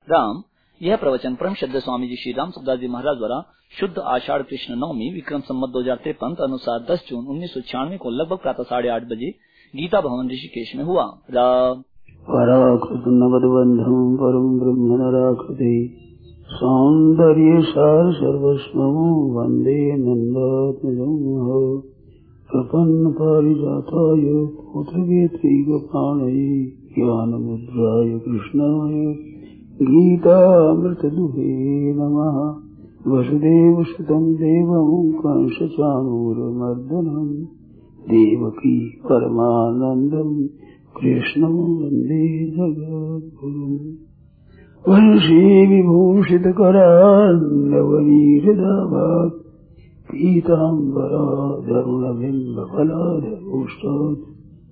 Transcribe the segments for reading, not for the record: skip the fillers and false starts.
राम। यह प्रवचन परम श्रद्धा स्वामी जी श्री राम सुखदास जी महाराज द्वारा शुद्ध आषाढ़ कृष्ण नवमी विक्रम संवत 2053 अनुसार 10 जून 1996 को लगभग प्रातः 8:30 बजे गीता भवन ऋषिकेश में हुआ। पराकृतनवद्बन्धं परं ब्रह्म नराकृते सौन्दर्य सार सर्वस्वं वन्दे नन्दात्मजं प्रपन्न पारिजाताय पुत्रवेत्रैकपाणये ज्ञानमुद्राय कृष्णाय गीतामृतदुहे नमः। वसुदेवसुतं देवं कंसचाणूरमर्दनं देवकी परमानन्दं कृष्णं वन्दे जगद्गुरुम्। वंशी विभूषितकरान्नवनीरदाभात् पीताम्बराधरुणबिम्बफलाधरोष्टात्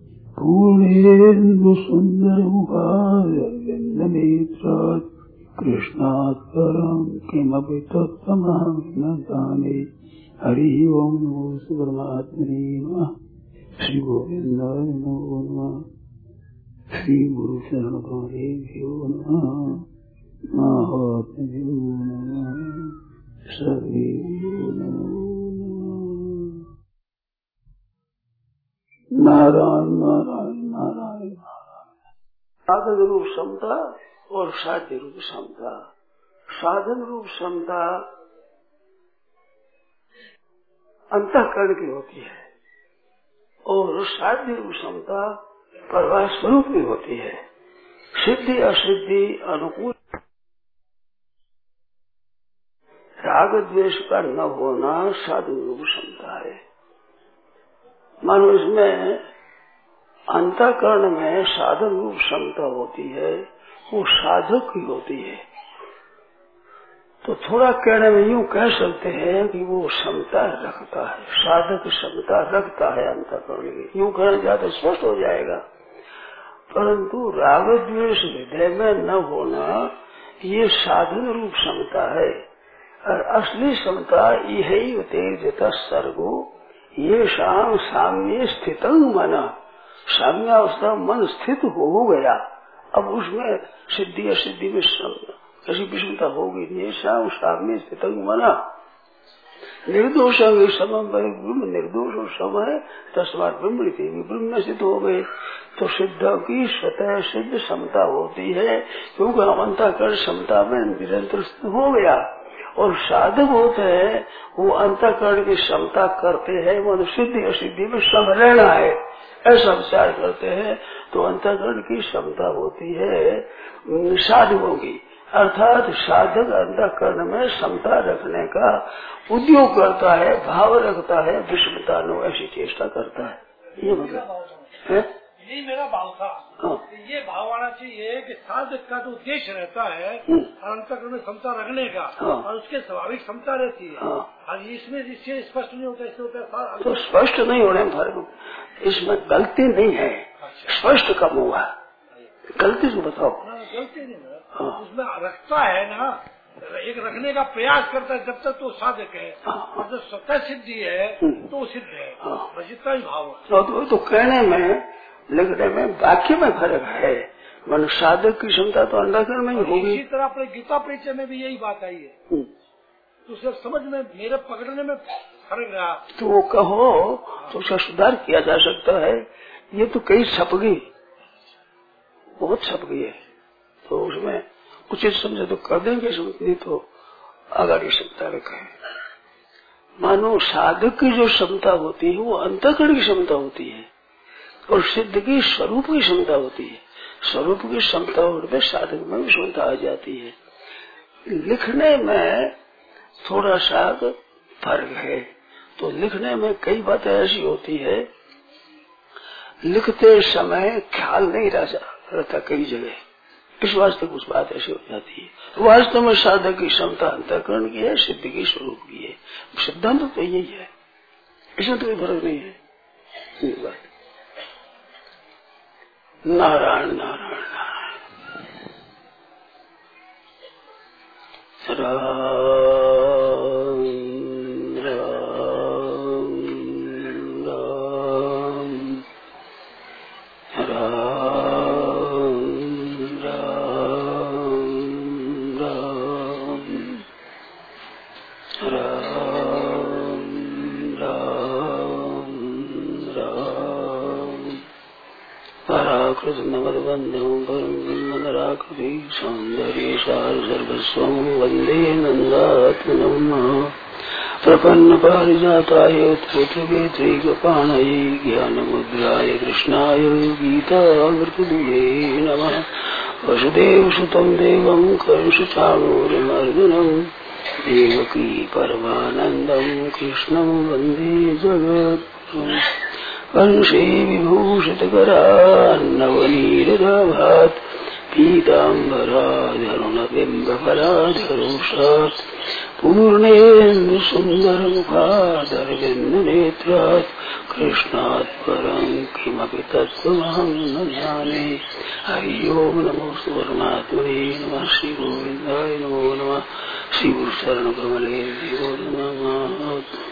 पूर्णेन्दुसुन्दरमुखारविन्दनेत्रात् कृष्णात् परं किमपि तत्त्वमहं न जाने। हरि ओं नमो परमात्मने नमः। श्री गोविन्दाय नमो नमः। श्री गुरु शरणकमलेभ्यो नमः। महात्म्यो नमः। सर्वेभ्यो नमो नमः। नारायण नारायण नारायण नारायण। साधन रूप समता और साध्य रूप समता। साधन रूप समता अंतःकरण की होती है और साध्य रूप समता प्रवाह स्वरूप की होती है। सिद्धि असिद्धि अनुकूल राग द्वेष का न होना साधन रूप समता है। मानो इसमें अंतःकरण में साधन रूप समता होती है, वो साधक की होती है। तो थोड़ा कहने में यूँ कह सकते हैं कि वो क्षमता रखता है, साधक क्षमता रखता है अंतःकरण की। यूँ कहना ज्यादा स्पष्ट हो जाएगा। परंतु राग द्वेष हृदय में न होना ये साधन रूप क्षमता है और असली क्षमता यही तेजता सर्गो ये शाम साम्य स्थित मन। साम्यावस्था मन स्थित हो गया, अब उसमें सिद्धि असिद्धि में ऐसी विषमता होगी नहीं। शाम साम्य स्थित मना निर्दोष ब्रह्म निर्दोष और सम है तस्मात ब्रह्म ब्रह्म में सिद्ध हो गए। तो सिद्ध की स्वतः सिद्ध क्षमता होती है क्योंकि हम अंतःकरण क्षमता में निरंतर हो गया। और साधक होते हैं वो अंतःकरण की क्षमता करते हैं, मतलब सिद्धि असिद्धि में सम रहना है ऐसा विचार करते हैं। तो अंतःकरण की क्षमता होती है साधकों की, अर्थात साधक अंतःकरण में क्षमता रखने का उद्योग करता है, भाव रखता है, विषमता नो ऐसी चेष्टा करता है। ये मतलब है, यही मेरा भाव था। ये भाव आना चाहिए कि साधक का जो उद्देश्य रहता है अंतःकरण में क्षमता रखने का और उसके स्वाभाविक क्षमता रहती है। और इसमें इससे स्पष्ट नहीं होता, इससे होता है तो स्पष्ट नहीं होने में फर्क, इसमें गलती नहीं है। स्पष्ट कब हुआ, गलती से बताओ। गलती नहीं है, उसमें रखता है ना, एक रखने का प्रयास करता है जब तक तो साधक है। और जब स्वतः सिद्धि है तो सिद्ध है, बस इतना ही भाव है। तो कहने में लिखने में वाक्य में फर्क है। मन साधक की क्षमता तो अंतःकरण में ही होगी। इसी तरह अपने गीता परिचय में भी यही बात आई है। तो उसे समझ में मेरे पकड़ने में फर्क रहा। तो वो कहो तो उसका सुधार किया जा सकता है। ये तो कई छप गई, बहुत छप गई है, तो उसमें उचित समझे तो कर देंगे, नहीं तो आगे क्षमता रखें। मानो साधक की जो क्षमता होती है वो अंतःकरण की क्षमता होती है और सिद्ध की स्वरूप की क्षमता होती है। स्वरूप की क्षमता में साधक में भी क्षमता आ जाती है। लिखने में थोड़ा सा फर्क है। तो लिखने में कई बातें ऐसी होती है, लिखते समय ख्याल नहीं रहता कई जगह, इस वास्ते कुछ बात ऐसी हो जाती है। वास्तव में साधक की क्षमता अंतःकरण की है, सिद्ध की स्वरूप की है। सिद्धांत तो यही है, इसमें तो कोई फर्क नहीं है। ये बात नारायण नारायण नारायण राम राम राम राम राम कृष्णमदबन्धं परं ब्रह्मनराकृति सौन्दर्यसार सर्वस्वं वन्दे नन्दात्मनं प्रपन्नपारिजाताय त्रिगपाणये ज्ञानमुद्राय कृष्णाय गीतामृतदुहे नमः। वसुदेवसुतं देवं कंसचाणूरमर्दनं देवकी परमानन्दं कृष्णं वन्दे जगद्गुरुं। वंशे विभूषितकरान्नवनीरदाभात् पीताम्बराधरुणबिम्बफलाधरोषात् पूर्णेन्दुसुन्दरमुखादरविन्दनेत्रात् कृष्णात् परं किमपि तत्त्वमहं न जाने। हरि ओं नमो परमात्मने नमः। श्रीगोविन्दाय नमो नमः। श्रीगुरुचरणकमले देवो नमः।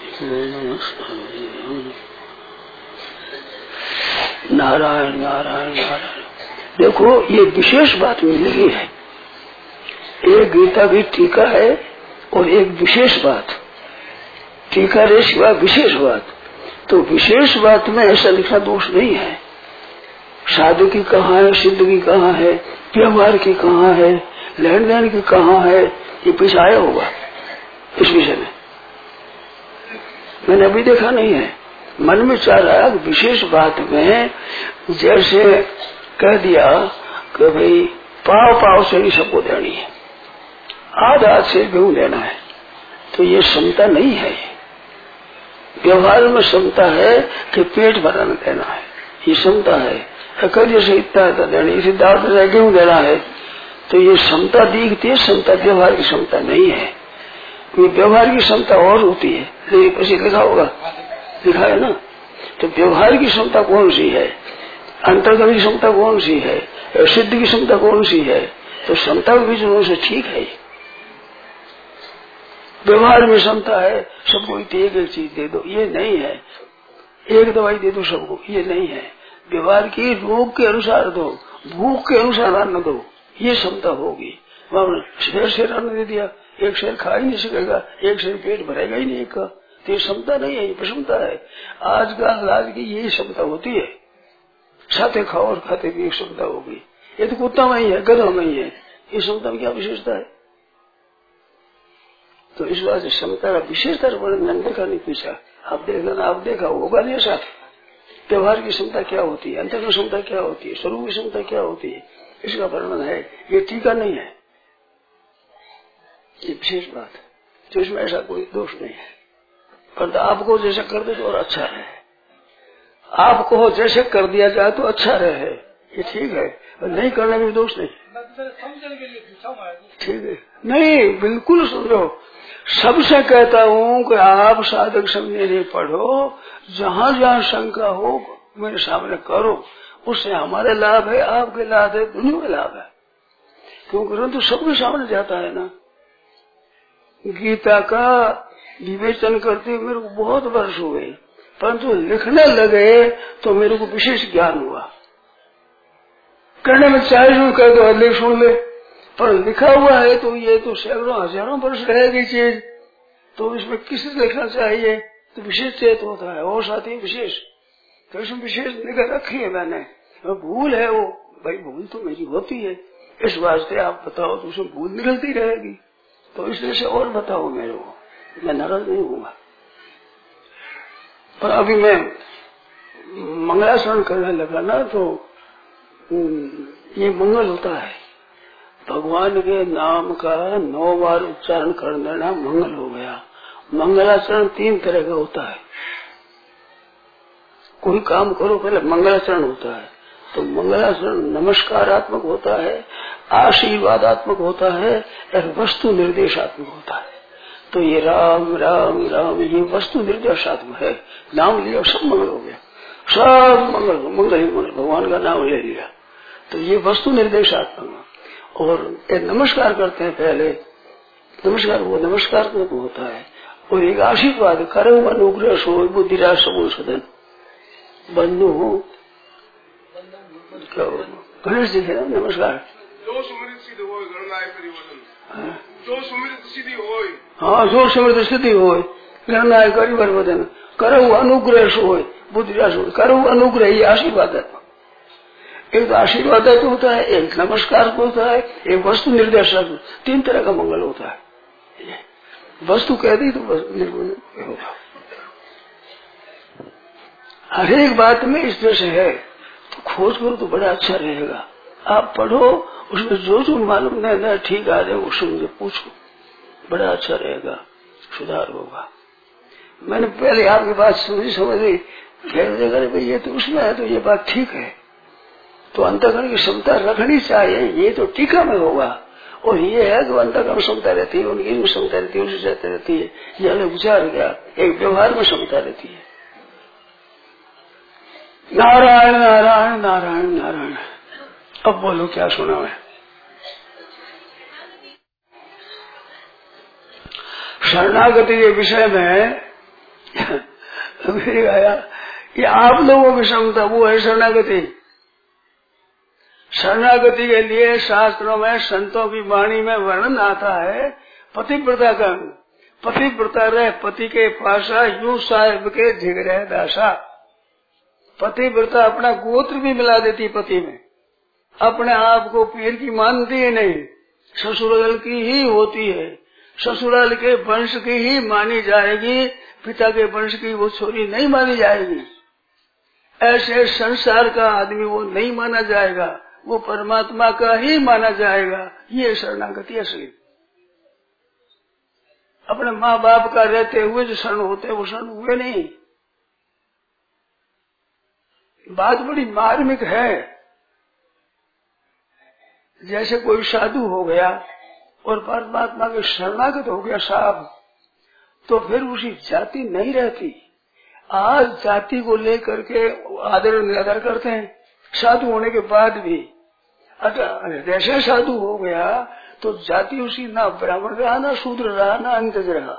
नारायण नारायण नारायण। देखो ये विशेष बात मिल रही है। एक गीता की टीका है और एक विशेष बात। टीका रे सिवा विशेष बात। तो विशेष बात में ऐसा लिखा दोष नहीं है। साधु की कहाँ है, सिद्ध की कहाँ है, व्यवहार की कहाँ है, लेन देन की कहाँ है, ये पीछे आया होगा इस विषय में। मैंने अभी देखा नहीं है। मन में चाह रहा विशेष बात में जैसे कह दिया कि भाई पाव पाव से ही सबको देनी है, आध आध से गेहूं लेना है, तो ये क्षमता नहीं है। व्यवहार में क्षमता है कि पेट भरना देना है, ये क्षमता है। जैसे इतना देना, इसे दाल से गेहूं देना है, तो ये क्षमता दिखती है, क्षमता व्यवहार की क्षमता नहीं है। व्यवहार की क्षमता और होती है, लेकिन पीछे लिखा होगा, लिखा है ना। तो व्यवहार की क्षमता कौन सी है, अंतर्गत की क्षमता कौन सी है, सिद्ध की क्षमता कौन सी है, तो क्षमता के बीच उनसे ठीक है। व्यवहार में क्षमता है सबको एक एक चीज दे दो, ये नहीं है। एक दवाई दे दो सबको, ये नहीं है। व्यवहार की रोग के अनुसार दो, भूख के अनुसार अन्न दो, ये क्षमता होगी। शेर अन्न दे दिया, एक शेर खा ही नहीं सकेगा, एक शेर पेट भरेगा ही नहीं एक का, तो ये क्षमता नहीं है, ये प्रक्षमता है। आज का आज की यही क्षमता होती है। साथे खाओ और खाते की क्षमता होगी। ये तो कुत्ता में ही है, गधा में ही है। इस क्षमता में क्या विशेषता है? तो इस बात से क्षमता का विशेषता वर्णन देखा नहीं पूछा। आप देख लेना, आप देखा होगा नहीं ऐसा। व्यवहार की क्षमता क्या होती है, अंतर की क्षमता क्या होती है, स्वरूप की क्षमता क्या होती है, इसका वर्णन है। ये टीका नहीं है, ये विशेष बात है। तो इसमें ऐसा कोई दोष नहीं है। पर आपको जैसे कर दे तो और अच्छा रहे, आपको जैसे कर दिया जाए तो अच्छा रहे, ये ठीक है। और नहीं करने में दोष नहीं, ठीक है। नहीं, बिल्कुल समझो। सबसे कहता हूँ कि आप साधक समझे नहीं पढ़ो, जहाँ जहाँ शंका हो मेरे सामने करो, उससे हमारे लाभ है, आपके लाभ है, दुनिया में लाभ है। क्योंकि तो सबके सामने जाता है ना। गीता का विवेचन करते मेरे को बहुत वर्ष हुए, परंतु लिखने लगे तो मेरे को विशेष ज्ञान हुआ। कहने में चाहे कह दो लेख सुन ले, पर लिखा हुआ है तो ये तो सैकड़ों हजारों वर्ष रहेगी चीज, तो इसमें किस लिखना चाहिए, तो विशेष चेत होता है। और साथ ही विशेष, तो इसमें विशेष निगाह रखी है मैंने। भूल है वो, भाई भूल तो मेरी होती है, इस वास्ते आप बताओ तो उसमें भूल निकलती रहेगी। तो इसलिए से और बताओ मेरे को, मैं नाराज नहीं हूँ। पर अभी मैं मंगलाचरण करने लगा ना, तो ये मंगल होता है। भगवान के नाम का 9 बार उच्चारण कर देना मंगल हो गया। मंगलाचरण 3 तरह का होता है। कोई काम करो पहले मंगलाचरण होता है। तो मंगलाचरण नमस्कारात्मक होता है, आशीर्वादात्मक होता है और वस्तु निर्देशात्मक होता है। तो ये राम राम राम ये वस्तु निर्देशात्मक है। नाम लिया सब मंगल हो गया, सब मंगल मंगल ही मंगल, भगवान का नाम ले लिया, तो ये वस्तु निर्देशात्मक। और नमस्कार करते हैं पहले, नमस्कार वो नमस्कार तो होता है। और एक आशीर्वाद करो अनुग्रह सो बुद्धिराज सबो सदन बंधु हो, गणेश जी है नमस्कार। जो सुमृत सिद्धि हो गणनाय परिवर्तन, जो सुमृत सिद्धि हो, हाँ जो सुमृत सिद्धि हो गणनाय परिवर्तन, करो अनुग्रह सो बुद्धिराज हो, करो अनुग्रह ये आशीर्वाद है। एक तो आशीर्वाद होता है, एक नमस्कार होता है, एक वस्तु निर्देशक, 3 तरह का मंगल होता है। वस्तु कह दी तो निर्गुण होगा। हर एक बात में इस तरह से है, तो खोज करो तो बड़ा अच्छा रहेगा। आप पढ़ो, उसमें जो जो मालूम नहीं ठीक आ जाए उससे मुझे पूछो, बड़ा अच्छा रहेगा, सुधार होगा। मैंने पहले आपकी बात सुनी समझी, फिर भाई ये तो उसमें है, तो ये बात ठीक है, तो अंतःकरण की क्षमता रखनी चाहिए, ये तो टीका में होगा। और ये है कि अंतःकरण क्षमता रहती है, उनकी भी क्षमता रहती है, उनसे जाती रहती है, ये अलग विचार गया। एक व्यवहार में क्षमता रहती है। नारायण नारायण नारायण नारायण। अब बोलो क्या सुना है। शरणागति के विषय में आया कि आप लोगों की क्षमता वो है शरणागति। शरणागति के लिए शास्त्रों में, संतों की वाणी में वर्णन आता है पतिव्रता का। पतिव्रता रहे पति के पासा, यूं साहिब के झिगरे दासा। पतिव्रता अपना गोत्र भी मिला देती पति में, अपने आप को पीर की मानती है नहीं, ससुराल की ही होती है, ससुराल के वंश की ही मानी जाएगी, पिता के वंश की वो छोरी नहीं मानी जाएगी। ऐसे संसार का आदमी वो नहीं माना जाएगा, वो परमात्मा का ही माना जाएगा। ये शरणागति असली। अपने माँ बाप का रहते हुए जो शरण होते वो शरण हुए नहीं। बात बड़ी मार्मिक है। जैसे कोई साधु हो गया और परमात्मा के शरणागत हो गया साहब, तो फिर उसकी जाति नहीं रहती। आज जाति को लेकर के आदर निरादर करते हैं साधु होने के बाद भी। जैसे साधु हो गया तो जाति उसी ना ब्राह्मण रहा, ना शूद्र रहा, ना अंतज रहा।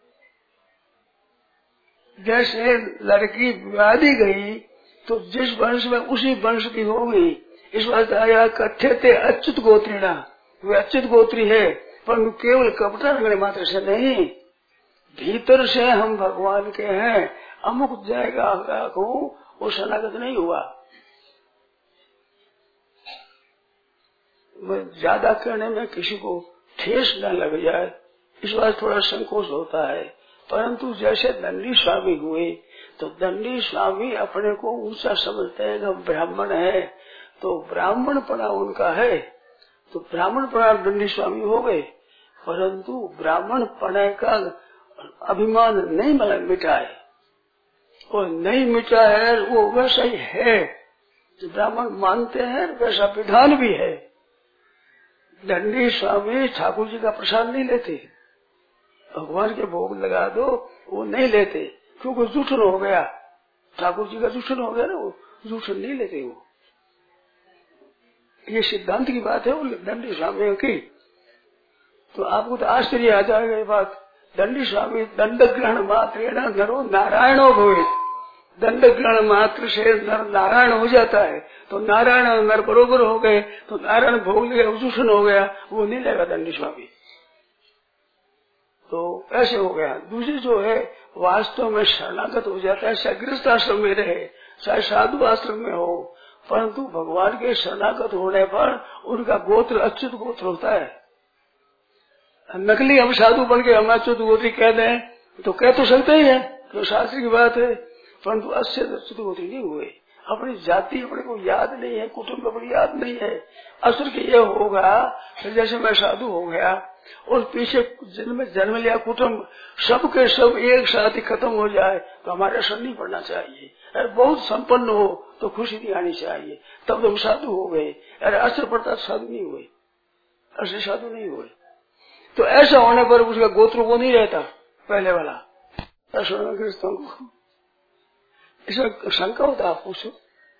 जैसे लड़की विवादी गई तो जिस वंश में उसी वंश की हो गई। इस बात आया कथ्य थे अच्युत गोत्रीणा, वे अच्युत गोत्री है, पर केवल कपटा रखने मात्र से नहीं, भीतर से हम भगवान के हैं। अमुक जाएगा वो शरणागत नहीं हुआ। ज्यादा कहने में किसी को ठेस न लग जाए, इस बात थोड़ा संकोच होता है। परंतु जैसे दंडी स्वामी हुए तो दंडी स्वामी अपने को ऊंचा समझते हैं कि ब्राह्मण है, तो ब्राह्मण पड़ा उनका है, तो ब्राह्मण पड़ा दंडी स्वामी हो गए। परंतु ब्राह्मण पड़े का अभिमान नहीं मिटा है, और नहीं मिटा है, वो वैसा ही है जो ब्राह्मण मानते हैं, वैसा विधान भी है। दंडी स्वामी ठाकुर जी का प्रसाद नहीं लेते, भगवान के भोग लगा दो वो नहीं लेते, क्योंकि जूठन हो गया, ठाकुर जी का जूठन हो गया ना, वो जूठन नहीं लेते। वो ये सिद्धांत की बात है वो दंडी स्वामी की। तो आपको तो आश्चर्य आ जाएगा ये बात। दंडी स्वामी दंड ग्रहण मात्र नरो नारायणो भवे, दंड ग्रहण मात्र से नर नारायण हो जाता है। तो नारायण और नर बरोबर हो गए, तो नारायण भोग लिया दूषण हो गया, वो नहीं लेगा दंडी स्वामी। तो ऐसे हो गया। दूसरी जो है वास्तव में शरणागत हो जाता है, चाहे गृहस्थ आश्रम में रहे चाहे साधु आश्रम में हो, परंतु भगवान के शरणागत होने पर उनका गोत्र अच्युत गोत्र होता है। नकली हम साधु बन के हम अच्युत गोत्री कह दें तो कह तो सकते ही है, तो शास्त्र की बात है, परंतु अच्युत गोत्री नहीं हुए। अपनी जाति अपने को याद नहीं है, कुटुंब अपनी याद नहीं है। असर के ये होगा फिर जैसे मैं साधु हो गया और पीछे जन्म लिया कुटुंब सब के सब एक साथ ही खत्म हो जाए तो हमारे असर नहीं पड़ना चाहिए। अरे बहुत संपन्न हो तो खुशी नहीं आनी चाहिए, तब तो हम साधु हो गए। अरे असर पड़ता तो साधु नहीं हुए, असर साधु नहीं हुए। तो ऐसा होने पर उसका गोत्र वो नहीं रहता पहले वाला। गृहस्थों को इसमें शंका होता है, आप पूछो।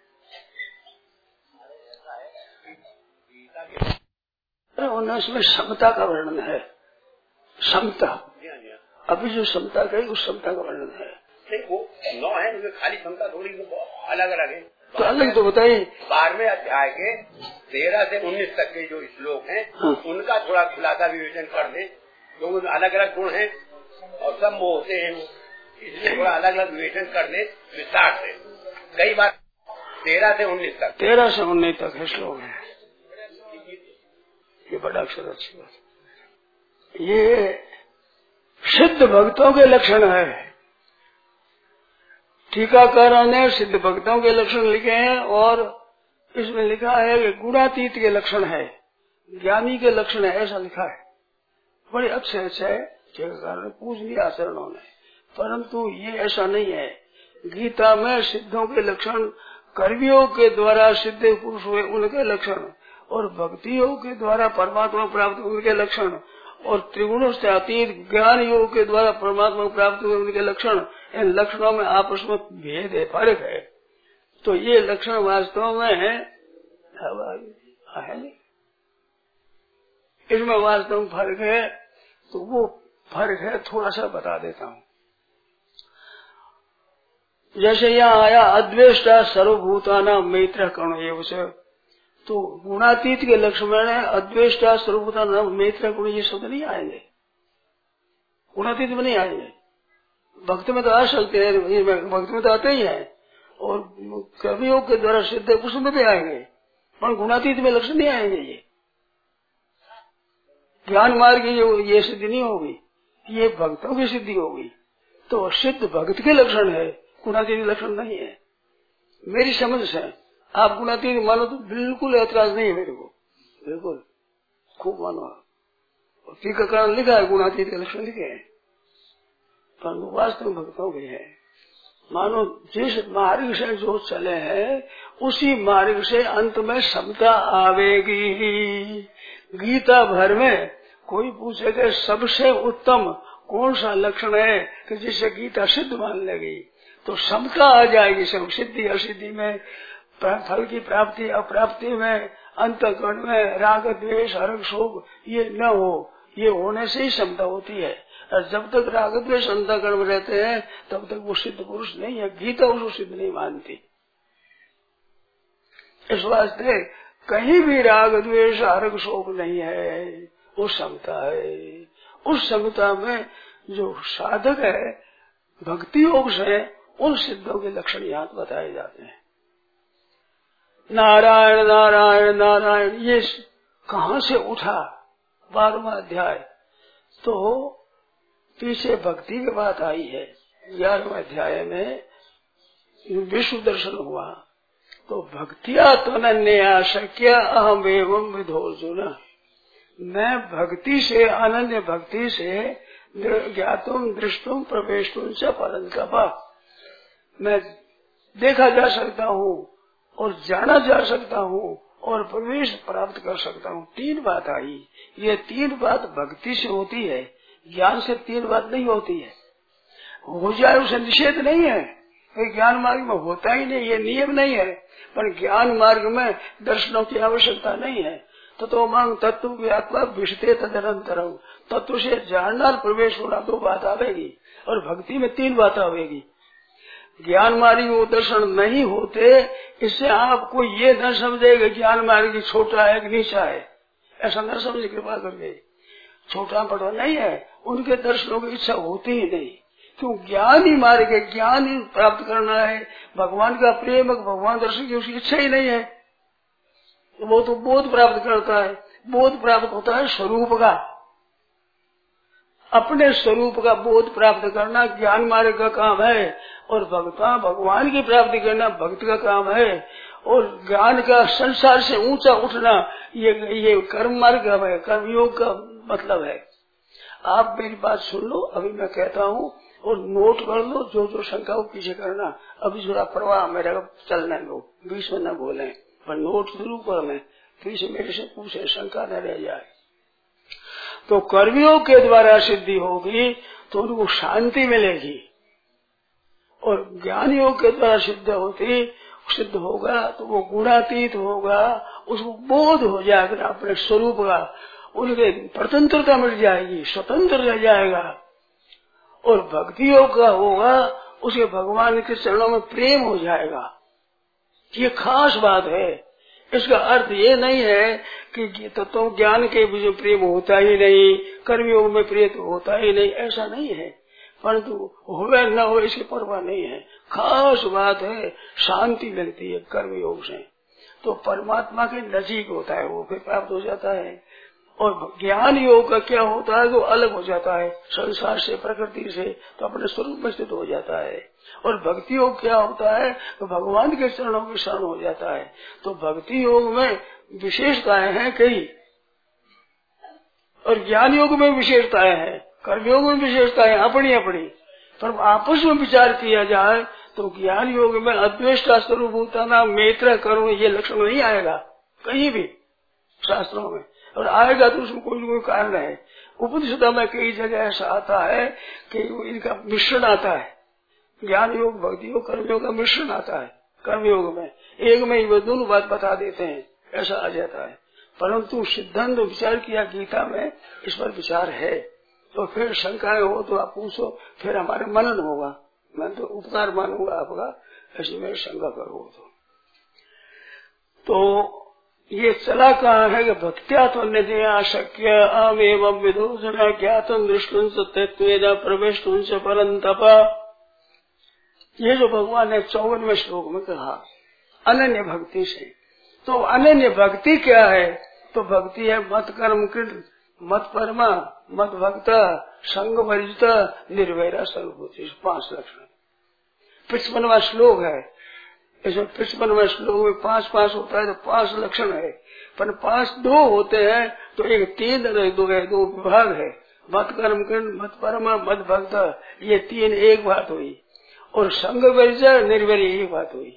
उसमें समता का वर्णन है, समता। अभी जो समता कही उस समता का वर्णन है। वो 9 है, उसमें खाली समता थोड़ी अलग अलग है। तो अलग तो बताइए। 12वें अध्याय के 13 से 19 तक के जो श्लोक हैं, हाँ। उनका थोड़ा खुलासा विवेचन कर दे, क्योंकि अलग अलग गुण हैं और सब मोहते हैं, इसलिए थोड़ा अलग अलग विवेचन कर दे विस्तार से। कई बार 13 से 19 तक। 13 से 19 तक है श्लोक है। ये बड़ा अक्षर अच्छी बात। ये सिद्ध भक्तों के लक्षण है। टीकाकारों ने सिद्ध भक्तों के लक्षण लिखे हैं और इसमें लिखा है कि गुणातीत के लक्षण है, ज्ञानी के लक्षण है, ऐसा लिखा है। बड़े अच्छे टीकाकार ने पूछ लिया शरणों ने, परंतु ये ऐसा नहीं है। गीता में सिद्धों के लक्षण, कर्मियों के द्वारा सिद्ध पुरुष हुए उनके लक्षण, और भक्ति योग के द्वारा परमात्मा प्राप्त हुए उनके लक्षण, और त्रिगुणों से अतीत ज्ञान योग के द्वारा परमात्मा प्राप्त हुए उनके लक्षण, इन लक्षणों में आपस में भेद है, फर्क है। तो ये लक्षण वास्तव में है नहीं, इसमें वास्तव में फर्क है। तो वो फर्क है, थोड़ा सा बता देता हूँ। जैसे यहाँ आया अद्वेष्टा सर्वभूतानां मैत्र कर्ण एव च, तो गुणातीत के लक्ष्मण है अद्वेष्टा सर्वभूतानां मैत्र गुण, ये शब्द नहीं आएंगे, गुणातीत में नहीं आएंगे। भक्त में तो आ सकते हैं, भक्त में तो आते ही है, और कर्मयोग के द्वारा सिद्ध उसमें भी आएंगे, पर गुणातीत में लक्षण नहीं आएंगे। ये ज्ञान मार्ग की जो ये सिद्धि नहीं होगी, ये भक्तों की सिद्धि होगी। तो सिद्ध भक्त के लक्षण है, गुणातीत लक्षण नहीं है। मेरी समझ से आप गुणातीत मानो तो बिल्कुल ऐतराज नहीं है मेरे को, बिल्कुल खूब मानो। टीकाकरण लिखा है गुणातीत के लक्षण लिखे हैं, पर वास्तव भक्तों के है। मानो जिस मार्ग से जो चले हैं उसी मार्ग से अंत में समता आवेगी। गीता भर में कोई पूछेगा सबसे उत्तम कौन सा लक्षण है कि जिससे गीता सिद्ध मान लेगी, तो समता आ जाएगी। सब सिद्धि असिद्धि में, फल की प्राप्ति अप्राप्ति में, अंतःकरण में राग द्वेष हर्ष शोक ये न हो, ये होने से ही समता होती है। और जब तक राग द्वेष अंतःकरण में रहते हैं तब तक वो सिद्ध पुरुष नहीं है। गीता उसको सिद्ध नहीं मानती। इस वास्ते कहीं भी राग द्वेष हर्ष शोक नहीं है, वो समता है। उस समता में जो साधक है भक्ति योग से, उन सिद्धों के लक्षण यहाँ बताए जाते हैं। नारायण नारायण नारायण, ये कहाँ से उठा? 12वां अध्याय। तो पीछे भक्ति की बात आई है। 11वें अध्याय में विश्व दर्शन हुआ, तो भक्तिया तो नन्या शक्य अहम एवं विधोर्जुन, मैं भक्ति से, अनन्य भक्ति से ज्ञातुम दृष्टुम प्रवेशुम च परंतपा, मैं देखा जा सकता हूँ और जाना जा सकता हूँ और प्रवेश प्राप्त कर सकता हूँ। 3 बात आई। ये 3 बात भक्ति से होती है, ज्ञान से 3 बात नहीं होती है। हो जाए उसे निषेध नहीं है, ज्ञान मार्ग में होता ही नहीं, ये नियम नहीं है। पर ज्ञान मार्ग में दर्शनों की आवश्यकता नहीं है। तो मांग तत्व की आत्मा विषते तदनंतरम, तत्व से जानना प्रवेश होना 2 बात आवेगी, और भक्ति में 3 बात आवेगी। ज्ञान मार्ग वो दर्शन नहीं होते, इससे आपको ये न समझे कि ज्ञान मार्ग छोटा है कि नीचा है, ऐसा न समझे कृपा करके। छोटा बड़ा नहीं है, उनके दर्शनों की इच्छा होती ही नहीं। क्यों? ज्ञान ही मार्ग है, ज्ञान ही प्राप्त करना है, भगवान का प्रेम, भगवान दर्शन की उसकी इच्छा ही नहीं है। वो तो बोध प्राप्त करता है। बोध प्राप्त होता है स्वरूप का, अपने स्वरूप का बोध प्राप्त करना ज्ञान मार्ग का काम है, और भगवान की प्राप्ति करना भक्त का काम है। और ज्ञान का संसार से ऊंचा उठना ये कर्म मार्ग है, कर्मयोग का मतलब है। आप मेरी बात सुन लो, अभी मैं कहता हूँ, और नोट कर लो, जो जो शंका हो पीछे करना। अभी थोड़ा प्रवाह मेरा चलने दो, बीच में न बोले, पर नोट जरूर कर लें, पीछे मेरे से पूछे, शंका न रह जाए। तो कर्मियों के द्वारा सिद्धि होगी तो उनको शांति मिलेगी, और ज्ञानियों के द्वारा सिद्ध होगा तो वो गुणातीत होगा, उसको बोध हो जाएगा अपने स्वरूप का, उनके स्वतंत्रता मिल जाएगी, स्वतंत्र रह जाएगा। और भक्ति योग का होगा, उसे भगवान के चरणों में प्रेम हो जाएगा। ये खास बात है। इसका अर्थ ये नहीं है कि तत्व ज्ञान के भी जो प्रेम होता ही नहीं, कर्मयोग में प्रेम होता ही नहीं, ऐसा नहीं है। परंतु हुए न हो इसकी परवाह नहीं है। खास बात है शांति मिलती है कर्म योग से, तो परमात्मा के नजीक होता है, वो फिर प्राप्त हो जाता है। और ज्ञान योग का क्या होता है, वो अलग हो जाता है संसार से, प्रकृति से, तो अपने स्वरूप में स्थित हो जाता है। और भक्ति योग क्या होता है, तो भगवान के चरणों में शरण हो जाता है। तो भक्ति योग में विशेषताएं हैं कई, और ज्ञान योग में विशेषताएं हैं, कर्मयोग में विशेषताएं अपनी अपनी। पर आपस में विचार किया जाए तो ज्ञान योग में अद्वेष का स्वरूप होता ना, मैत्र करुण ये लक्षण नहीं आएगा कहीं भी शास्त्रों में, और आएगा तो उसमें कोई न कोई कारण है। उपनिषदों में कई जगह ऐसा आता है कि इनका मिश्रण आता है, ज्ञान योग भक्ति योग कर्मयोग का मिश्रण आता है। कर्मयोग में एक में ही दोनों बात बता देते हैं, ऐसा आ जाता है। परंतु सिद्धांत विचार किया गीता में, इस पर विचार है। तो फिर शंकाएं हो तो आप पूछो, फिर हमारे मनन होगा। मैं तो उपकार मानूंगा आपका, ऐसी मैं शंका करूँ तो ये चला कहा है कि भक्त्या तो निधया शक्य आमेव विदोषण ज्ञातम दृष्टुं तत्वेन प्रवेष्टुं च परंतप। ये जो भगवान ने 54वें श्लोक में कहा अनन्य भक्ति से, तो अनन्य भक्ति क्या है, तो भक्ति है मत कर्म कृत मत परमा मत भक्त संग वर्जित निर्वैरा सर्वभूति, 5 लक्षण। 55वां श्लोक है, इसमें 55वें श्लोक में 5 होता है तो 5 लक्षण है, पर 5 2 होते हैं, तो एक 3 और 2 है, 2 विभाग है। मत कर्म कृत मत परमा मत भक्त, ये 3 एक बात हुई, और संग वर्जित निर्वैरी एक बात हुई।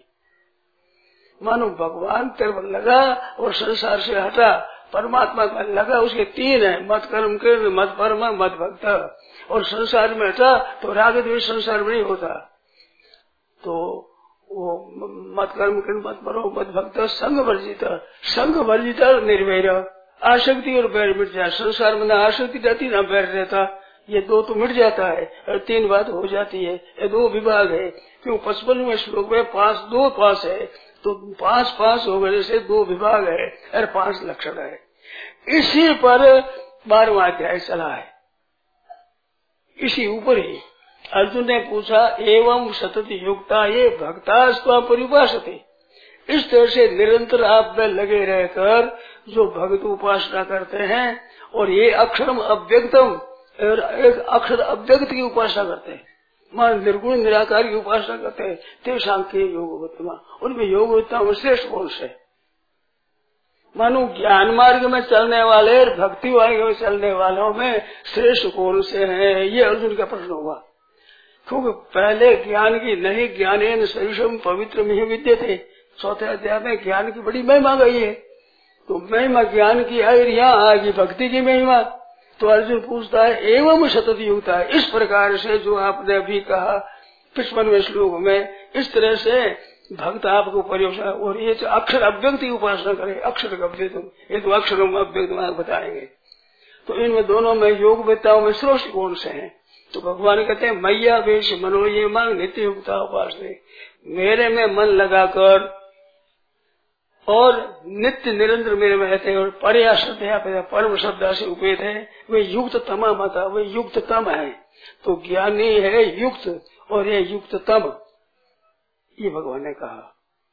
मानो भगवान तरफ लगा और संसार से हटा, परमात्मा का लगा, उसके 3 है, मत कर्म कृत मत परमा मत भक्त, और संसार में हटा तो राग द्वेष संसार में नहीं होता। तो वो मत कर्म कृत मत परमा मत भक्त संग वर्जित निर्वैर, आसक्ति और बैर मिट जाए। संसार में न आसक्ति रहती न बैर रहता, ये 2 तो मिट जाता है, और 3 बात हो जाती है। ये 2 विभाग है, क्यों 55वें श्लोक में 5 2 5 है, तो 5 हो गए से 2 विभाग है और 5 लक्षण है। इसी पर 12वां अध्याय चला है, इसी ऊपर ही अर्जुन ने पूछा एवं सतत युक्ता ये भक्ता स्व परिभाषते। इस तरह से निरंतर आप में लगे रहकर जो भक्त उपासना करते हैं, और ये अक्षरम अव्यक्तम और एक अक्षर अव्यक्त की उपासना करते हैं, मान निर्गुण निराकार की उपासना करते हैं, तेषां के योगवत्तमा, उनमें योगवत्तम श्रेष्ठ कौन से। मानो ज्ञान मार्ग में चलने वाले और भक्ति मार्ग में चलने वालों में श्रेष्ठ कौन से हैं, ये अर्जुन का प्रश्न होगा। क्योंकि पहले ज्ञान की नहीं ज्ञानेन सविषम पवित्र में विद्य थे, 4थे अध्याय में ज्ञान की बड़ी महिमा गई है, तो महिमा ज्ञान की है, यहाँ आएगी भक्ति की महिमा। तो अर्जुन पूछता है एवं सतत युक्ता है, इस प्रकार से जो आपने अभी कहा 55वें श्लोक में, इस तरह से भक्त आपको परियोजना, और ये तो अक्षर अव्यक्त की उपासना करे, अक्षर अव्यक्त, ये तो अक्षर अव्यक्त बताएंगे। तो इनमें दोनों में योग वेत्ताओं में श्रेष्ठ कौन से हैं, तो भगवान कहते हैं मैया वेश मनो ये मांग नित्य युक्ता उपासना, मेरे में मन लगाकर और नित्य निरंतर मेरे में रहते हैं, और परया श्रद्धया परम श्रद्धा से उपेत है, वे युक्त तमा माता, वे युक्त तम है। तो ज्ञानी है युक्त और ये युक्त तम, ये भगवान ने कहा।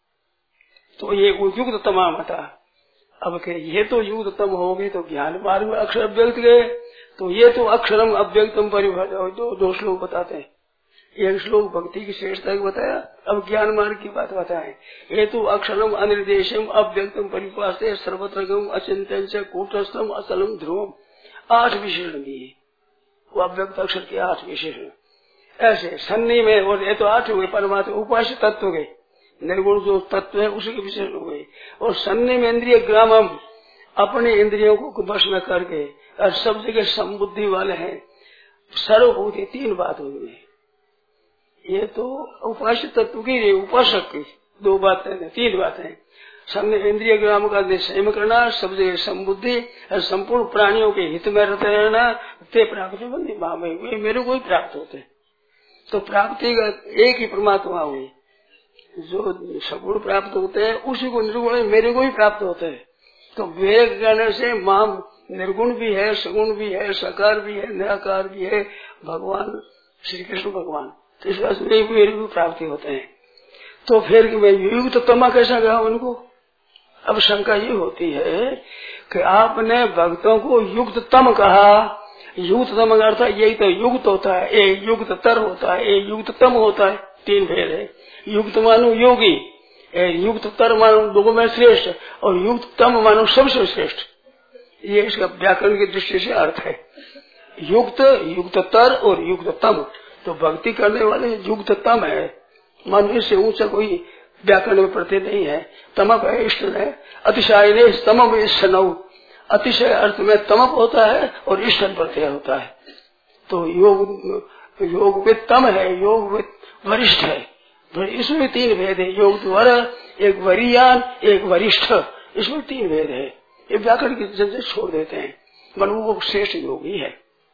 तो ये युक्त तमा माता, अब ये तो युक्त तम हो गए, तो ज्ञान मार्ग में अक्षर अव्यक्त गए, तो ये तो अक्षरम अव्यक्तम परिभाषा 2 श्लोक बताते हैं। एक श्लोक भक्ति की श्रेष्ठता को बताया, अब ज्ञान मार्ग की बात बताए। ये तो अक्षरम अनिर्देशम अव्यक्तम परिभाषे सर्वत्रगम अचिंतन से कूटस्थम अचलम ध्रुवम, 8 विशेषण दिए, वो अव्यक्त अक्षर के 8 विशेषण। ऐसे सन्नी में, और ये तो 8 हुए परमात्मा उपास्य तत्व गए, निर्गुण जो तत्व है उसी के विशेषण हो गए। और सन्नी में इंद्रिय ग्रामम, अपने इंद्रियों को वश में करके, और सब जगह संबुद्धि वाले हैं, सर्वभूति 3 बात हो गई। ये तो उपास्य तत्व की, उपासक की 2 बातें, 3 बातें। सबने इंद्रिय ग्राम का निश्चय करना, सब जगह संबुद्धि और संपूर्ण प्राणियों के हित में रहते रहना, ते प्राप्ति बंदी भावे, वे मेरे को ही प्राप्त होते। तो प्राप्ति का एक ही परमात्मा हुई, जो सगुण प्राप्त होते हैं उसी को निर्गुण मेरे को ही प्राप्त होते हैं। तो वेग कहने से माम निर्गुण भी है, सगुण भी है, साकार भी है, निराकार भी है, भगवान श्री कृष्ण भगवान। तो इस बात मेरी भी प्राप्ति होते हैं। तो फिर मैं युक्त तमा कैसा कहा उनको? अब शंका ये होती है कि आपने भक्तों को युक्त तम कहा। युक्त तम का अर्थ यही तो युक्त होता है, एक युक्त तर होता है, एक युक्त तम होता है, तीन भेद है। युक्त मानो योगी, युक्त तर मानो लोगों में श्रेष्ठ, और युक्त तम मानो सबसे श्रेष्ठ। ये इसका व्याकरण की दृष्टि से अर्थ है। युक्त, युक्त तर और युक्त तम। तो भक्ति करने वाले युक्त तम है, मानो इससे ऊंचा कोई व्याकरण में प्रत्यय नहीं है। तमप है इष्ट है, अतिशय ने तमप इष्टनऊ, अतिशय अर्थ में तमप होता है और इष्टन प्रत्यय होता है। तो योग में तम है, योग में वरिष्ठ है। इसमें तीन भेद है, योग वर, एक वरियान, एक वरिष्ठ, इसमें तीन भेद है। ये व्याकरण की जल्दी छोड़ देते हैं, मन वो श्रेष्ठ योगी है।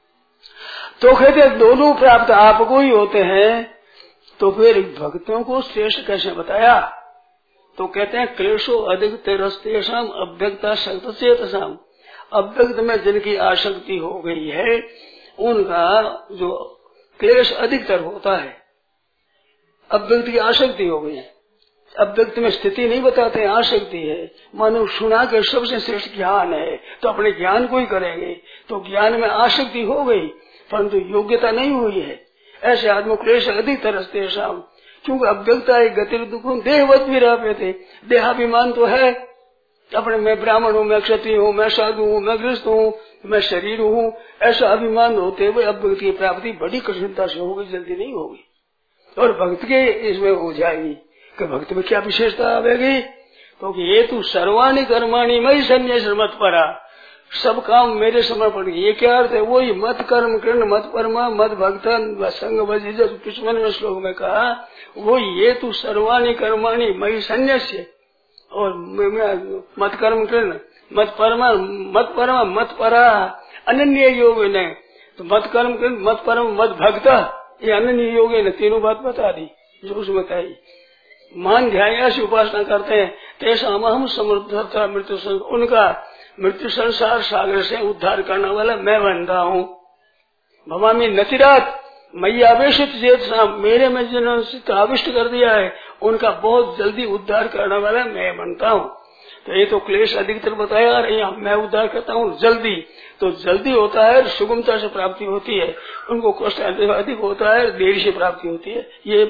तो कहते दोनों प्राप्त आपको ही होते हैं। तो फिर भक्तों को श्रेष्ठ कैसे बताया? तो कहते हैं क्लेशो अधिक तेरस्तेषाम अव्यक्ता शक्त चेतसाम। अव्यक्त में जिनकी आसक्ति हो गई है उनका जो क्लेश अधिकतर होता है। अव्यक्त की आसक्ति हो गई, अव्यक्त में स्थिति नहीं बताते, आसक्ति है। मानो सुना के सबसे श्रेष्ठ ज्ञान है तो अपने ज्ञान को ही करेंगे, तो ज्ञान में आसक्ति हो गई परंतु योग्यता नहीं हुई है। ऐसे आत्म क्लेश अधिक तरसते शाम, क्योंकि अव्यक्ता एक गति दुख देहवत भी रह थे। देहाभिमान तो है अपने, मैं ब्राह्मण हूँ, मैं क्षत्रिय हूँ, मैं साधु हूँ, मैं गृहस्थ हूँ, मैं शरीर हूँ, ऐसा अभिमान होते हुए अव्यक्त की प्राप्ति बड़ी कठिनता से होगी, जल्दी नहीं होगी। और भक्त के इसमें हो जाएगी कि भक्त में क्या विशेषता आवेगी? क्योंकि ये तू सर्वाणी कर्माणी मई संन्यास मत परा, सब काम मेरे समर्पण। ये क्या अर्थ है? वही मत कर्म कृष्ण मत परमा मत भक्तन संग भजी, जब पिछले श्लोक में कहा वो ये तू सर्वाणी कर्माणी मई संन्यास्य, और मत कर्म कृष्ण मत परमा मत परा अनन्य योग ने। तो मत कर्म कृष्ण मत परम मत भक्त, ये अनन्य योग ने तीनों बात बता दी जो उसमें कही। मान ध्यान से उपासना करते हैं तेसा हम समृद्धता मृत्यु, उनका मृत्यु संसार सागर से उद्धार करने वाला मैं बनता हूँ। भवामी नतिरात मैया आवेशित चेत, मेरे में जिन्होंने आविष्ट कर दिया है उनका बहुत जल्दी उद्धार करने वाला मैं बनता हूँ। तो ये तो क्लेश अधिकतर बताया और यहाँ मैं उद्धार करता हूँ जल्दी। तो जल्दी होता है सुगमता से प्राप्ति होती है, उनको कष्ट अधिक होता है देरी से प्राप्ति होती है। ये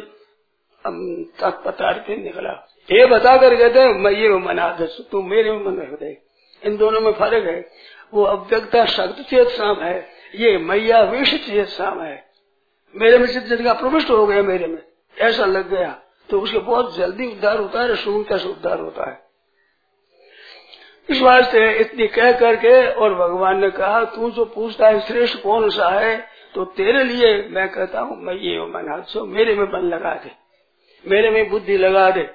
तात्पर्य निकला। ये बता कर कहते हैं मैं ये मना तू मेरे में मन रख दे। इन दोनों में फर्क है। वो अव्यक्ता शक्त चेत शाम है, ये मैया विष चेत शाम है। मेरे में चित्त का प्रविष्ट हो गया, मेरे में ऐसा लग गया तो उसके बहुत जल्दी उद्धार होता है, सुगमता से उद्धार होता है। इस वास्ते इतनी कह करके और भगवान ने कहा तू जो पूछता है श्रेष्ठ कौन सा है, तो तेरे लिए मैं कहता हूँ मैं ये मन सो मेरे में मन लगा दे, मेरे में बुद्धि लगा दे,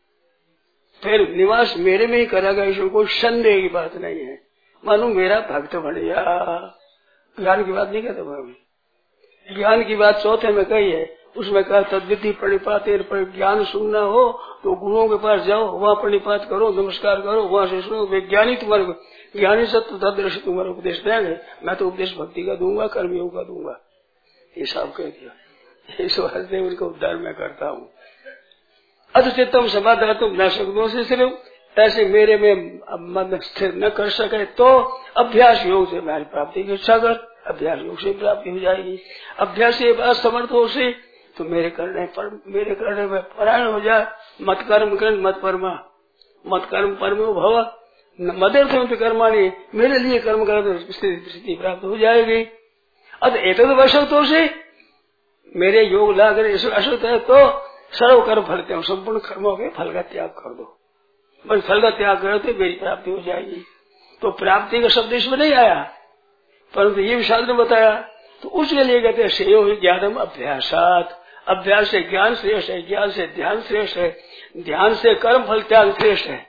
फिर निवास मेरे में ही करेगा, इसमें कोई संदेह की बात नहीं है। मानो मेरा भक्त बढ़िया। ज्ञान की बात नहीं कहते भाई, ज्ञान की बात चौथे में कही है, उसमें कहा तद्विधि प्रणिपात। ज्ञान सुनना हो तो गुरुओं के पास जाओ, वहाँ प्रणिपात करो, नमस्कार करो, वहाँ से सुनो। विज्ञानी तुम्हारे ज्ञानी सत्य तदृश तुम्हारा उपदेश देंगे, मैं तो उपदेश भक्ति का दूंगा, कर्मयोग का दूंगा। ये सब कह दिया। इस वास्ते उनका उद्धार मैं करता हूँ। अतचित्तम समाधान तुम न सकदों से सिर्फ ऐसे मेरे में मन स्थिर न कर सके तो अभ्यास योग से मेरी प्राप्ति की इच्छा कर, अभ्यास योग से प्राप्ति हो जाएगी। अभ्यास से बात समर्थ हो से तो मेरे करने में परायण हो जाए। मत कर्म कर्म मत परमा, मत कर्म परमो भव मदर्थम कर्माणी, मेरे लिए कर्म कर तो स्थिति प्राप्त हो जाएगी। अत एतद वशक्तो से मेरे योग लाकर अशक्त है तो सर्व कर्म फलते हो, संपूर्ण कर्मों के फल का त्याग कर दो। बस फल का त्याग करो तो मेरी प्राप्ति हो जाएगी। तो प्राप्ति का शब्द इसमें नहीं आया, परंतु ये भी शास्त्र ने बताया। तो उसके लिए कहते हैं श्रेयो ही ज्ञानम अभ्यासात, अभ्यास से ज्ञान श्रेष्ठ है, ज्ञान से ध्यान श्रेष्ठ है, ध्यान से कर्म फल त्याग श्रेष्ठ है।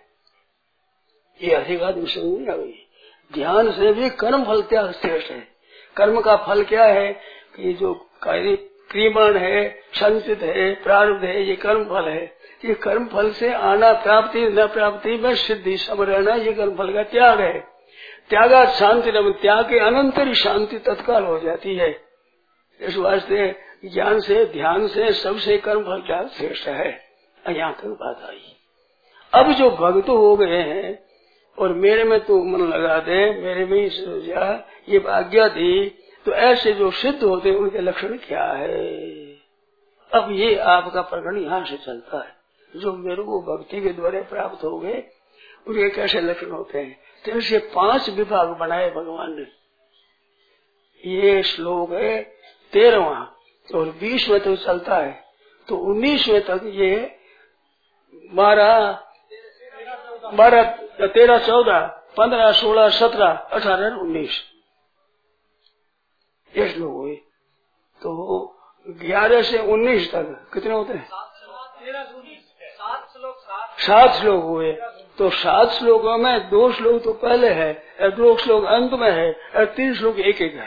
ये अधिक आदमी समझ नहीं आ गई। ध्यान से भी कर्म फल त्याग श्रेष्ठ है। कर्म का फल क्या है कि जो कार्य क्रियमाण है, संचित है, प्रारब्ध है, ये कर्म फल है। ये कर्म फल से आना प्राप्ति न प्राप्ति में सिद्धि सम रहना, ये कर्म फल का त्याग है। त्यागात शांति, त्याग के अनंतर ही शांति तत्काल हो जाती है। इस वास्ते ज्ञान से, ध्यान से, सबसे कर्म फल क्या श्रेष्ठ है। यहाँ तक बात आई। अब जो भक्त हो गए हैं और मेरे में तो मन लगा दे, मेरे में ही ये आज्ञा दी, तो ऐसे जो सिद्ध होते हैं उनके लक्षण क्या है। अब ये आपका प्रकरण यहाँ से चलता है। जो मेरे को भक्ति के द्वारा प्राप्त हो गए उनके कैसे लक्षण होते हैं। तो ऐसे 5 विभाग बनाए भगवान ने। ये श्लोक है 13वां और 20वें तक चलता है, तो 19वें तक ये 12, 13, 14, 15, 16, 17, 18, 19 ये श्लोक हुए। तो 11 से 19 तक कितने होते हैं? 7 श्लोक हुए। तो 7 श्लोकों में 2 श्लोक तो पहले है और 2 श्लोक अंत में है और 3 श्लोक एक है।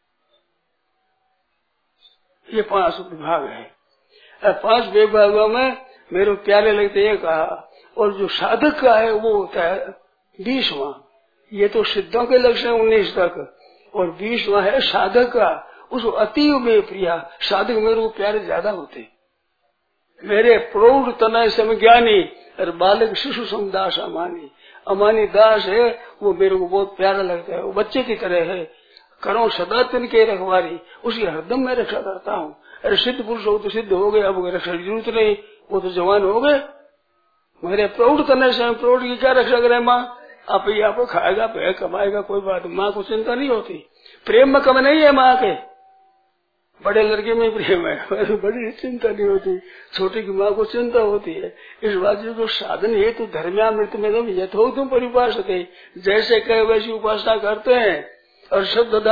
ये 5 विभाग है। 5 विभागों में मेरे प्यारे लगते हैं कहा, और जो साधक का है वो होता है 20वां। ये तो सिद्धों के लक्षण 19 तक, और 20वां है साधक का। उसको अतीव में प्रिया, साधक मेरे को प्यारे ज्यादा होते। मेरे प्रौढ़ तनय सम ज्ञानी और बालक शिशु समुदास अमानी। अमानी दास है वो मेरे को बहुत प्यारा लगता है, वो बच्चे की तरह है। करो सदा तिन के रखवारी, उसकी हरदम मैं रक्षा करता हूँ। अरे सिद्ध पुरुष हो तो सिद्ध हो गए, अब रक्षा की जरूरत नहीं, वो तो जवान हो गए। मेरे प्रौढ़ तनय से प्रौढ़ की क्या रक्षा करे माँ? आप ही आपको खाएगा पे कमाएगा, कोई बात, माँ को चिंता नहीं होती। प्रेम में कम नहीं है माँ के, बड़े लड़के में प्रेम है, बड़ी चिंता नहीं होती। छोटे की माँ को चिंता होती है। इस बात जो साधन है तो धर्म्यामृत में यथोक्तम परिभाषते, जैसे कहे वैसी उपासना करते हैं। और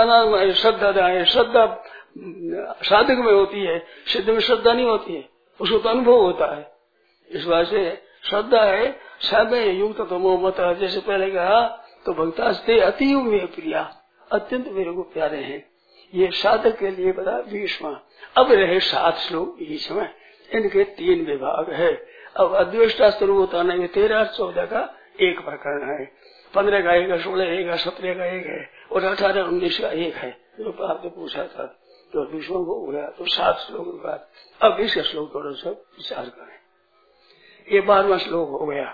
श्रद्धा साधक में होती है, सिद्ध में श्रद्धा नहीं होती है, उसको तो अनुभव होता है। इस बात से श्रद्धा है सब युक्त तमो मत, जैसे पहले कहा। तो भक्तास्ते अतीव में प्रिया, अत्यंत मेरे को प्यारे हैं। ये साधक के लिए बता 20वां। अब रहे 7 श्लोक बीच में, इनके 3 विभाग है। अब अद्वेष्टा स्वरूप होता नहीं, 13, 14 का एक प्रकरण है, 15 का एक है, 16 एक है, 17 का एक है और 18, 19 का एक है। जो आपने पूछा था तो 20वां को हो गया, तो 7 श्लोक के बाद अब इसका श्लोक थोड़ा सा विचार करें। ये 12वां श्लोक हो गया।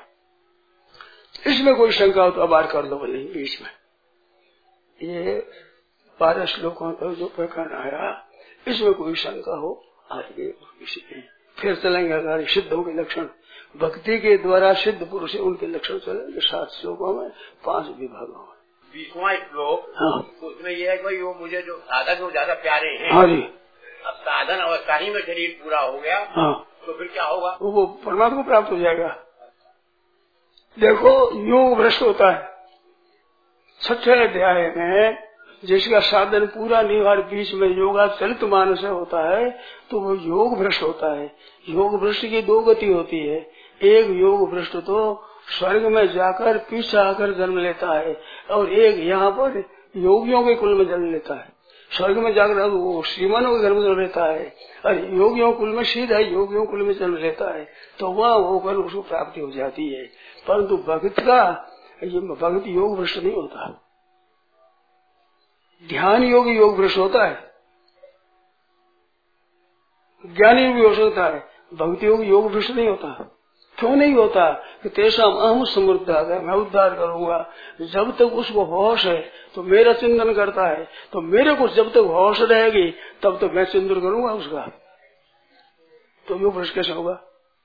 इसमें कोई शंका हो तो आभार कर लो बोले बीच में। ये 12 श्लोकों तक जो प्रकरण आया, इसमें कोई शंका हो आगे किसी में फिर चलेंगे। अगर सिद्धों के लक्षण, भक्ति के द्वारा सिद्ध पुरुष है उनके लक्षण चलेंगे 7 श्लोकों में 5 विभागों में। 20वां श्लोक, हाँ। उसमें यह है कि वो मुझे जो साधक वो ज्यादा प्यारे हैं। हाँ जी। अब साधन अवस्था ही में शरीर पूरा हो गया, हाँ, तो फिर क्या होगा? वो परमात्मा को प्राप्त हो जाएगा। देखो योग भ्रष्ट होता है 6ठे अध्याय में, जिसका साधन पूरा नहीं और बीच में योगा चलित मानस होता है तो वो योग भ्रष्ट होता है। योग भ्रष्ट की 2 गति होती है। एक योग भ्रष्ट तो स्वर्ग में जाकर पीछे आकर जन्म लेता है, और एक यहाँ पर योगियों के कुल में जन्म लेता है। स्वर्ग में जाकर वो श्रीमानों के घर में जन्म लेता है, और योगियों कुल में सीधा योगियों कुल में जन्म लेता है, तो वह होकर उसको प्राप्ति हो जाती है। परंतु भक्त का भक्त योग भ्रष्ट नहीं होता। ध्यान योगी योग भ्रष्ट होता है, ज्ञानी भी हो सकता है, भक्ति योगी योग भ्रष्ट नहीं होता। क्यों नहीं होता? कि तेषा अहम समृद्ध है, मैं उद्धार करूंगा। जब तक उसको होश है तो मेरा चिंतन करता है, तो मेरे को जब तक होश रहेगी तब तक मैं चिंतन करूंगा उसका। तो योग भ्रष्ट कैसे होगा?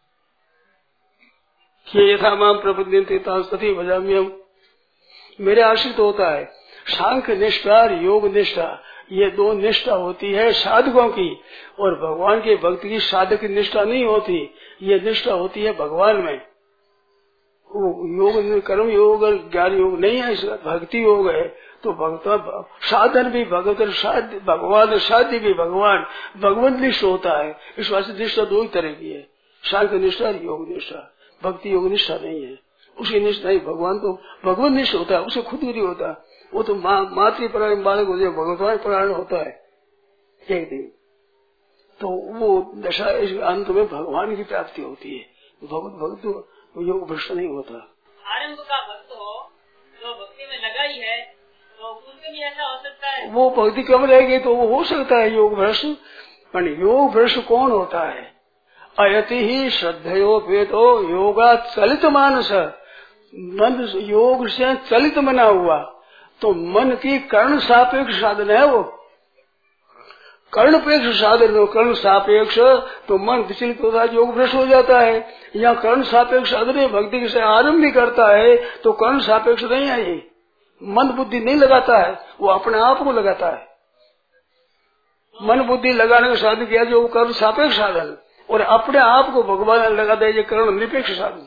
कि यथा माम प्रपद्यन्ते तथा भजाम्यहम्, मेरे आश्रित होता है। सांख्य निष्ठा और योग निष्ठा, ये 2 निष्ठा होती है साधकों की, और भगवान के भक्त की साधक की निष्ठा नहीं होती। ये निष्ठा होती है भगवान में। योग कर्म योग और ज्ञान योग नहीं है, इसका भक्ति योग है। तो भक्त साधन भी भगवत, भगवान साध्य भी भगवान, भगवत निष्ठ होता है। इस वास्ते निष्ठा 2 ही तरह की है, सांख्य निष्ठा और योग निष्ठा। भक्ति योग निष्ठा नहीं है, उसकी निष्ठा नहीं। भगवान तो भगवत निष्ठ होता है, उसे खुद नहीं होता। वो तो मातृपरायण बालक हो जाए, भगवान परायण होता है एक दिन। तो वो दशा इस अंत में भगवान की प्राप्ति होती है। भक्त योग भ्रष्ट नहीं होता। आरंभ का भक्त हो तो भक्ति में लगा ही है, तो उसके लिए ऐसा हो सकता है। वो भक्ति कम रहेगी तो वो हो सकता है योग भ्रष्ट, पर योग भ्रष्ट कौन होता है? अयति ही श्रद्धयोपेतो योगा चलित मानस, मन योग से चलित बना हुआ, तो मन की कर्ण सापेक्ष साधन है वो, कर्णपेक्ष साधन हो। कर्ण सापेक्ष तो मन विचलित होता है, योग भ्रष्ट हो जाता है। यहाँ कर्ण सापेक्ष साधन है, भक्ति से आरंभ भी करता है तो कर्ण सापेक्ष नहीं है, ये मन बुद्धि नहीं लगाता है, वो अपने आप को लगाता है। मन बुद्धि लगाने का साधन किया जो कर्ण सापेक्ष साधन, और अपने आप को भगवान लगा दे ये कर्ण निरपेक्ष साधन,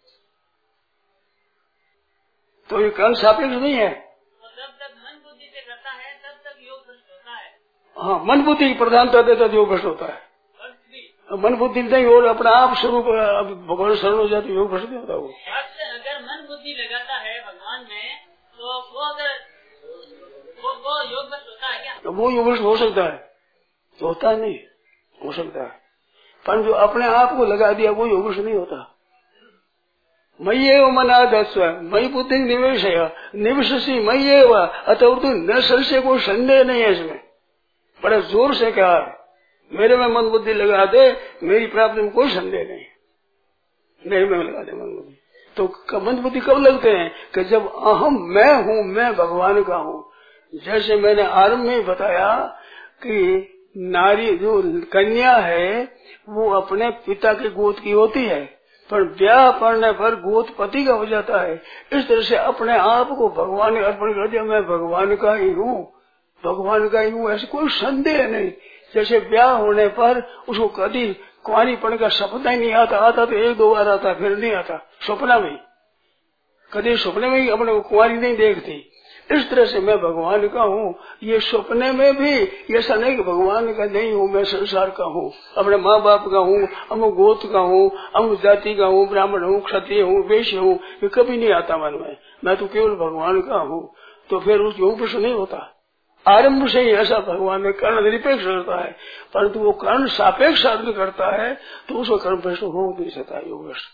तो ये कर्ण सापेक्ष नहीं है। जब तक मन बुद्धि से करता है तब तक योग भ्रष्ट होता है। हाँ, मन बुद्धि की प्रधानता देता योग भ्रष्ट होता है। मन बुद्धि नहीं और अपना आप स्वरूप भगवान शरण हो जाए तो योग भ्रष्ट नहीं होता। वो अगर मन बुद्धि लगाता है भगवान में तो वो अगर वो योग भ्रष्ट होता है क्या? तो वो योग भ्रष्ट हो सकता है, तो होता नहीं, हो सकता है, पर जो अपने आप को लगा दिया वो योग भ्रष्ट नहीं होता। मयि एव मनाधस्व मयि बुद्धि निवेश है, निवेशी मयि एव, अतः न संशय कोई संदेह नहीं है इसमें। बड़े जोर से कहा मेरे में मन बुद्धि लगा दे, मेरी प्राप्ति में कोई संदेह नहीं, मेरे में लगा दे मन बुद्धि। तो मन बुद्धि कब लगते हैं कि जब अहम मैं हूँ, मैं भगवान का हूँ। जैसे मैंने आरंभ में बताया कि नारी जो कन्या है वो अपने पिता के गोद की होती है, पर ब्याह पड़ने पर गोद पति का हो जाता है। इस तरह से अपने आप को भगवान ने अर्पण कर दिया, मैं भगवान का ही हूँ, भगवान का ही हूँ, ऐसे कोई संदेह नहीं। जैसे ब्याह होने पर उसको कभी कुंवारीपन का सपना ही नहीं आता, आता तो एक दो बार आता, फिर नहीं आता, सपना में कभी सपने में ही अपने को कुंवारी नहीं देखती। इस तरह से मैं भगवान का हूँ, ये सपने में भी ऐसा नहीं कि भगवान का नहीं हूँ, मैं संसार का हूँ, अपने माँ बाप का हूँ, अमुक गोत्र का हूँ, अमुक जाति का हूँ, ब्राह्मण हूँ, क्षत्रिय हूँ, वैश्य हूँ, ये कभी नहीं आता मन में। मैं तो केवल भगवान का हूँ, तो फिर उस योग भ्रष्ट नहीं होता। आरंभ से ही ऐसा भगवान में कर्ण निरपेक्ष होता है, परंतु वो कर्ण सापेक्ष साधन करता है तो उसको कर्ण भ्रष्ट हो नहीं सकता योग भ्रष्ट।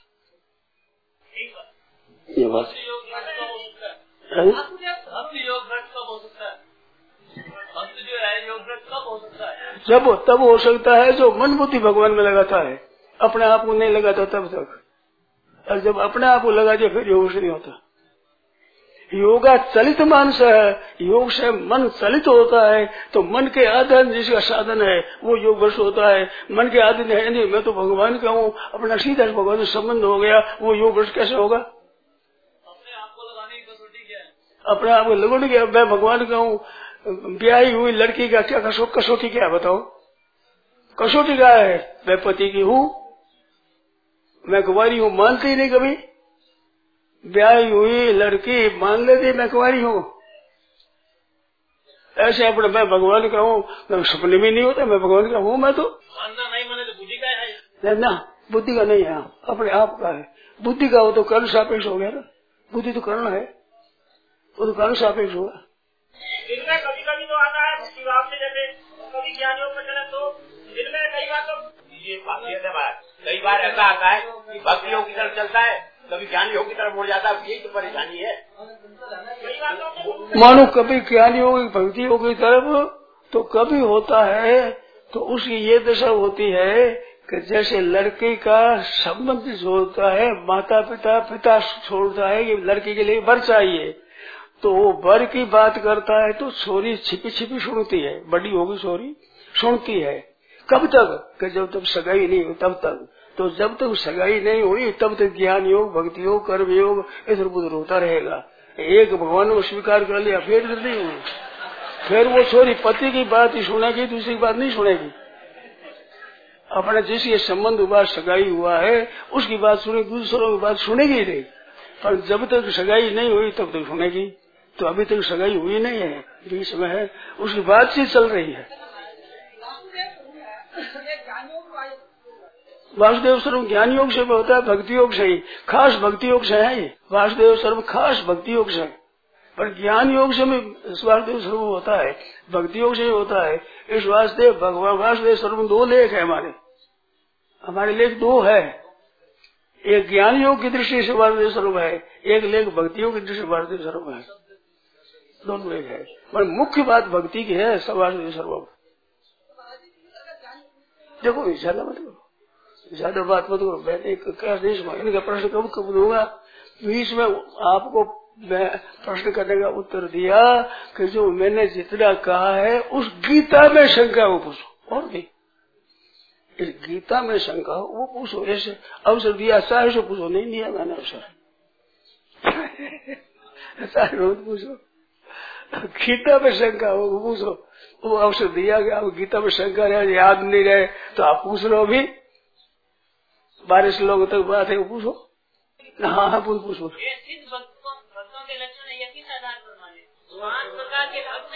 ये बात जब तब हो सकता है जो मन बुद्धि भगवान में लगाता है, अपने आप को नहीं लगाता तब तक, और जब अपने आप को लगा दिया फिर योग नहीं होता। योगा चलित मानस है, योग से मन चलित होता है, तो मन के आधीन जिसका साधन है वो योग भ्रष्ट होता है। मन के आधीन है नहीं, मैं तो भगवान का हूँ, अपना सीधा भगवान से संबंध हो गया, वो योग भ्रष्ट कैसे होगा? अपने आप को लगाने की कसौटी क्या है? अपने आप को लगोट गया, मैं भगवान का हूँ। ब्याही हुई लड़की का क्या कसौटी क्या बताओ? कसौटी क्या है? मैं पति की हूँ, मैं कुंवारी हूँ, मानती ही नहीं कभी। ब्याही हुई लड़की मान लेती मैं कुंवारी हूँ, ऐसे अपने मैं भगवान का हूँ, मैं सपने में नहीं होता मैं भगवान का हूँ। मैं तो मानना नहीं माने तो बुद्धि का है ना, बुद्धि का नहीं है, अपने आप का है। बुद्धि का हो तो कर्ण सापेक्ष हो गया ना, बुद्धि तो कर्ण है, वो तो कर्ण सापेक्ष होगा। इनमें कभी कभी तो आता है भक्ति भाव से, जैसे कभी ज्ञानियों पर चले तो इनमें कई बार तो ये कई बार ऐसा आता है कि भक्ति योग की तरफ चलता है, कभी ज्ञानी योग की तरफ मुड़ जाता है, यही तो परेशानी है। मानो कभी ज्ञानी योग भक्ति योग की तरफ तो कभी होता है, तो उसकी ये दशा होती है कि जैसे लड़के का संबंध होता है, माता पिता छोड़ता है कि लड़की के लिए वर चाहिए, तो वो वर की बात करता है तो छोरी छिपी छिपी सुनती है, बड़ी होगी छोरी सुनती है। कब तक? कि जब तक सगाई नहीं हुई तब तक। तो जब तक सगाई नहीं हुई तब तक ज्ञान योग, भक्ति योग, कर्म योग इधर उधर होता रहेगा। एक भगवान को स्वीकार कर लिया फिर नहीं हुई, फिर वो छोरी पति की बात ही सुनेगी, दूसरी बात नहीं सुनेगी। अपना जिसके संबंध हुआ, सगाई हुआ है, उसकी बात सुनेगी, दूसरों की बात सुनेगी नहीं। पर जब तक सगाई नहीं हुई तब तक सुनेगी। तो अभी तक सगाई हुई नहीं है, बीच में है, उसकी बातचीत चल रही है। वासुदेव स्वरूप ज्ञान योग से भी होता है, भक्ति योग से ही, खास भक्ति योग से है ये। वासुदेव स्वरूप खास भक्ति योग से, पर ज्ञान योग से भी वासुदेव स्वरूप होता है, भक्ति योग से ही होता है। इस वासुदेव भगवान वासुदेव स्वरूप दो लेख है हमारे लेख दो है। एक ज्ञान योग की दृष्टि से वासुदेव स्वरूप है, एक लेख भक्ति योग की दृष्टि से वासुदेव स्वरूप है, दोनों लेख है। पर मुख्य बात भक्ति की है, सब वासुदेव स्वरूप। देखो ज्यादा मत करो, ज्यादा बात मत करो। मैंने इनका प्रश्न कब दूंगा, बीच में आपको मैं प्रश्न करने का उत्तर दिया कि जो मैंने जितना कहा है उस गीता में शंका वो पूछो, और भी इस गीता में शंका हो वो पूछो। ऐसे अवसर दिया चाहे सो पूछो, नहीं दिया मैंने अवसर चाहे रोज पूछो, गीता में शंका हो वो पूछो। वो अवसर दिया कि आप गीता में शंका रहे, याद नहीं रहे तो आप पूछ लो। अभी 12 लोगों तक बात है, वो पूछो। हाँ पूछो। भक्तों के लक्षण यकीन आधार पर माने 5 प्रकार के भक्त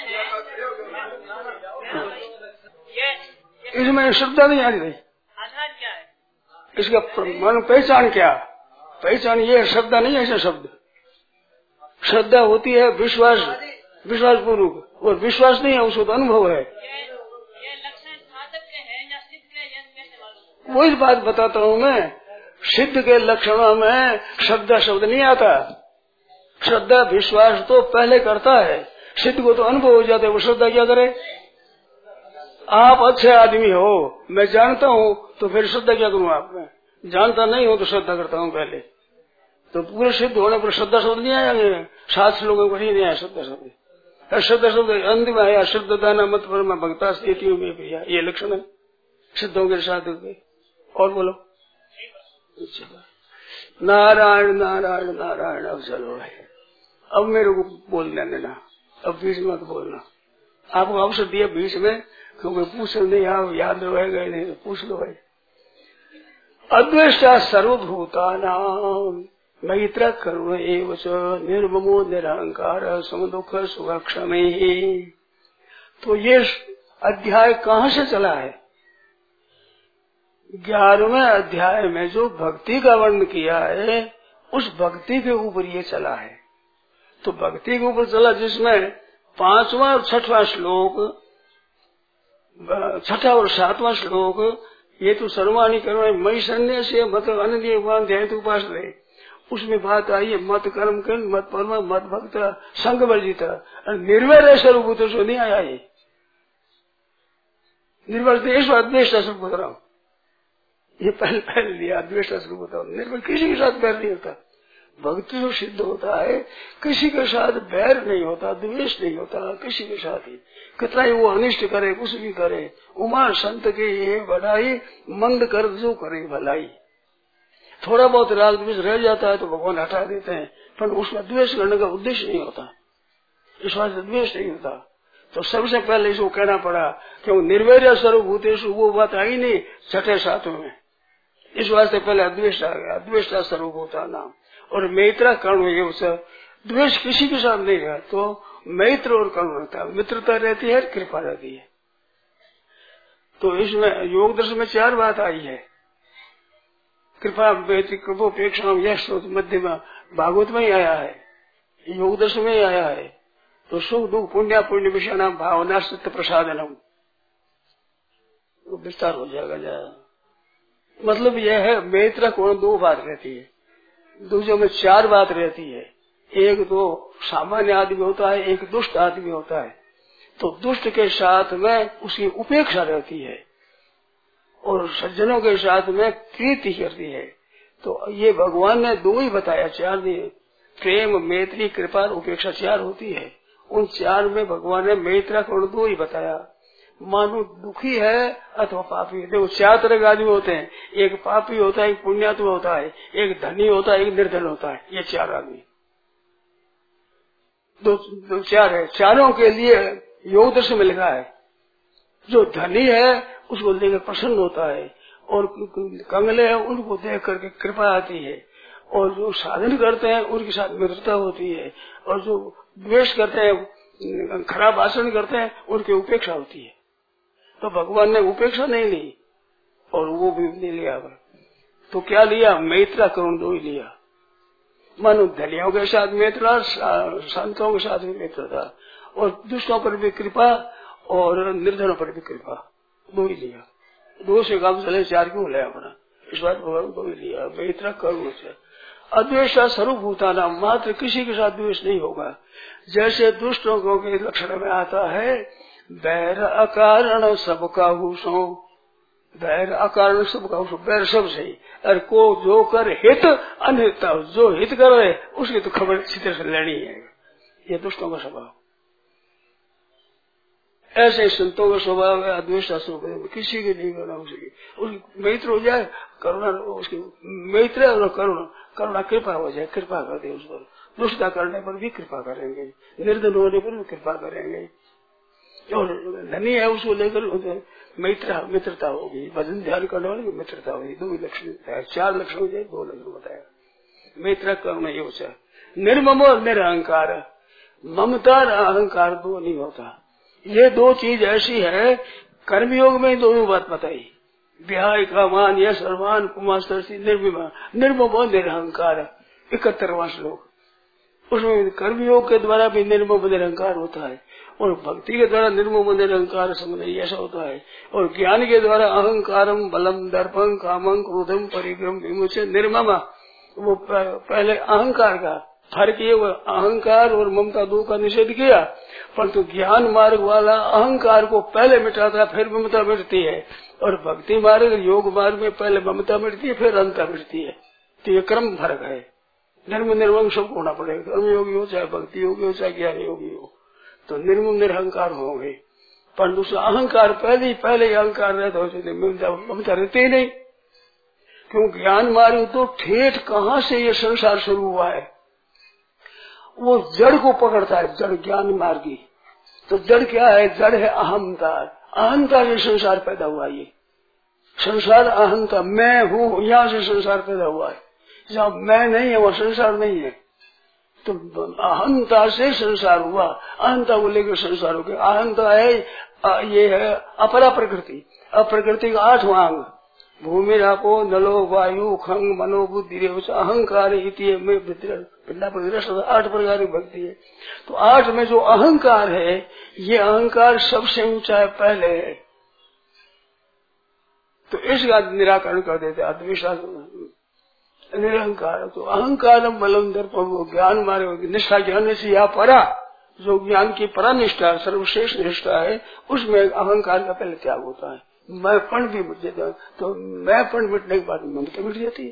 हैं। इसमें श्रद्धा नहीं आ रही, आधार क्या है इसका मानो पहचान क्या? पहचान ये श्रद्धा नहीं है, ऐसा शब्द। श्रद्धा होती है विश्वास, विश्वास पूर्वक, और विश्वास नहीं है उसको तो अनुभव है। ये लक्षण साधक के हैं या सिद्ध के? कैसे मालूम? वही बात बताता हूँ मैं। सिद्ध के लक्षणों में श्रद्धा शब्द नहीं आता। श्रद्धा विश्वास तो पहले करता है, सिद्ध को तो अनुभव हो जाता है। वो श्रद्धा क्या करे? आप अच्छे आदमी हो मैं जानता हूँ, तो फिर श्रद्धा क्या करूँ? आप में जानता नहीं हो तो श्रद्धा करता हूँ पहले। तो पूरे सिद्ध होने पर श्रद्धा शब्द नहीं आया, 7 लोगों को नहीं आया श्रद्धा शब्द। श्रद्धा शब्द अंतिम आया, श्रद्धा न मत पर मैं भक्ता प्रिया, ये लक्षण है सिद्धों के साथ। और बोलो नारायण नारायण नारायण। अब चलो भाई, अब मेरे को बोलने देना, अब बीच में मत बोलना। आपको अवसर दिया बीच में, क्योंकि पूछ नहीं, आप याद रहेगा नहीं तो पूछ लो भाई। अद्वेष्टा सर्वभूतानां मैत्र करुण एव च निर्ममो निरहंकार समदुख सुखक्षमे। तो ये अध्याय कहाँ से चला है? 11वें अध्याय में जो भक्ति का वर्णन किया है उस भक्ति के ऊपर ये चला है। तो भक्ति के ऊपर चला, जिसमें 5वां और 6वां श्लोक, 6ठा और 7वां श्लोक, ये तो सर्वाणी करुण मई शरण्य से मत अन्य ध्यान उपास रहे, उसमें बात आई है मत कर्म कर मत परमा मत भक्त संग वर्जित निर्वैर स्वरूप तो नहीं आया। ये निर्वैर द्वेष्टा स्वरूप बता रहा हूँ, ये पहले लिया द्वेष्टा स्वरूप बताओ। निर्वैर किसी के साथ बैर नहीं होता। भक्ति जो सिद्ध होता है किसी के साथ बैर नहीं होता, द्वेष नहीं होता किसी के साथ ही। कितना ही वो अनिष्ट करे, कुछ भी करे, उमा संत के ये बढ़ाई मंद कर जो करे भलाई। थोड़ा बहुत राग द्वेष रह जाता है तो भगवान हटा देते हैं, पर उसमें द्वेष करने का उद्देश्य नहीं होता, इस बात से द्वेष नहीं होता। तो सबसे पहले इसको कहना पड़ा क्यों निर्वैर स्वरूप भूतेश, वो बात आई नहीं 6ठे 7वें में। इस वास्ते पहले अद्वेष आ गया, अद्वेष्टा स्वरूप होता नाम। और मैत्रा कर्ण ये द्वेष किसी के साथ नहीं रहा तो मैत्र और कर्ण रहता है, मित्रता रहती है, कृपा रहती है। तो इसमें योग दर्शन में 4 बात आई है। कृपा मैत्री कृपोपेक्षा यश मध्य में भागवत में ही आया है, योग दर्शन में ही आया है। तो सुख दुख पुण्य पुण्य विषय नाम भावना सत्य प्रसादनम, विस्तार हो जाएगा। मतलब यह है मैत्र कोण 2 बात रहती है, दूसरे में 4 बात रहती है। एक तो सामान्य आदमी होता है, एक दुष्ट आदमी होता है। तो दुष्ट के साथ में उसकी उपेक्षा रहती है और सज्जनों के साथ में प्रीति करती है। तो ये भगवान ने 2 ही बताया, 4 नहीं। प्रेम मैत्री कृपा उपेक्षा 4 होती है। उन 4 में भगवान ने मैत्रा कोण 2 ही बताया। मानो दुखी है अथवा पापी है। देखो 4 तरह के आदमी होते हैं, एक पापी होता है, एक पुण्यात्मा होता है, एक धनी होता है, एक निर्धन होता है। ये 4 आदमी 4 है। चारों के लिए योग दर्शन में लिखा है, जो धनी है उसको देखकर प्रसन्न होता है और कंगले हैं उनको देख करके कृपा आती है, और जो साधन करते हैं उनके साथ मित्रता होती है, और जो द्वेष करते हैं खराब आचरण करते हैं उनकी उपेक्षा होती है। तो भगवान ने उपेक्षा नहीं ली और वो भी नहीं लिया। तो क्या लिया? मैत्रा करुण 2 ही लिया। मानो धनियों के साथ मित्रता, संतों के साथ भी मित्रता, और दुष्टों पर भी कृपा और निर्धनों पर भी कृपा, 2 ही लिया। 2 से काम चले 4 क्यों लिया अपना? इस बात भगवान 2 ही लिया। मैत्रा करुण से अद्वेषा स्वरूप होता ना, मात्र किसी के साथ द्वेष नहीं होगा। जैसे दुष्टों के लक्षण में आता है बैर अकारण सबका हुसो बैर अकारण सब का बैर सब सही। और को जो कर हित अनहित, जो हित कर रहे उसकी तो खबर अच्छी तरह से लेनी है। ये दुष्टों का स्वभाव। ऐसे संतों का स्वभाव है अद्वेष स्वभाव, किसी के नहीं करना उसकी। उसकी मित्र हो जाए करुणा, उसकी मित्र और करुणा कृपा हो जाए, कृपा कर दे उस पर। दुष्टता करने पर भी कृपा करेंगे, निर्धन होने पर भी कृपा करेंगे। और धनी है उसको लेकर मित्रता होगी, भजन ध्यान करने वाले की मित्रता होगी। 2 लक्षण है, 4 लक्षण हो जाए, 2 लक्षण बताया। मित्र करुणा ये होता है। निर्मम और निरहंकार, ममता और अहंकार 2 नहीं होता। ये 2 चीज ऐसी है, कर्मयोग में दोनों बात बताई। विहाय का मान यह सर्वान कुमार निर्मम और निरहंकार 71वां श्लोक। उसमें कर्मयोग के द्वारा भी निर्मम निरहंकार होता है और भक्ति के द्वारा निर्मम निरहंकार समझ ऐसा होता है। और ज्ञान के द्वारा अहंकारम बलम दर्पम कामं क्रोधम परिक्रम विमुच निर्मम। वो पहले अहंकार का फर्क ये, वो अहंकार और ममता 2 का निषेध किया, परंतु ज्ञान मार्ग वाला अहंकार को पहले मिटाता है, फिर ममता मिटती है। और भक्ति मार्ग योग मार्ग में पहले ममता मिटती है, फिर अहंता मिटती है। तो ये क्रम फर्क है। निर्मम सबको होना पड़ेगा, कर्म योगी हो चाहे भक्ति योगी हो चाहे ज्ञान योगी हो, तो निर्मम निरहंकार होंगे। पर दूसरा अहंकार पहले अहंकार रहता हो, ममता रहती ही नहीं। क्यों? ज्ञान मार्ग तो ठेठ कहाँ से ये संसार शुरू हुआ है, वो जड़ को पकड़ता है, जड़ ज्ञान मार्गी। तो जड़ क्या है? जड़ है अहंता। अहंता से संसार पैदा हुआ। ये संसार अहंता, मैं हूँ, यहाँ से संसार पैदा हुआ है। जहाँ मैं नहीं है वहाँ संसार नहीं है। तो अहंता से संसार हुआ, अहंता को लेकर संसार हो गया। अहंता है, ये है अपरा प्रकृति। अप्रकृति का 8वां अंग, भूमि रापो नलो वायु खंग मनो बुद्धि अहंकार पिंडा पर 8 प्रकार की भक्ति है। तो 8 में जो अहंकार है, ये अहंकार सबसे ऊंचा है, पहले है। तो इसका निराकरण कर देते आत्मविश्वास निरहंकार। तो अहंकार बलम दर्पण ज्ञान मारे निष्ठा ज्ञान से या परा, जो ज्ञान की परा निष्ठा सर्वश्रेष्ठ निष्ठा है, उसमें अहंकार का पहले त्याग होता है। मैंपन भी मिट जाता है। तो मैंपन मिटने के बाद ममता मिट जाती है।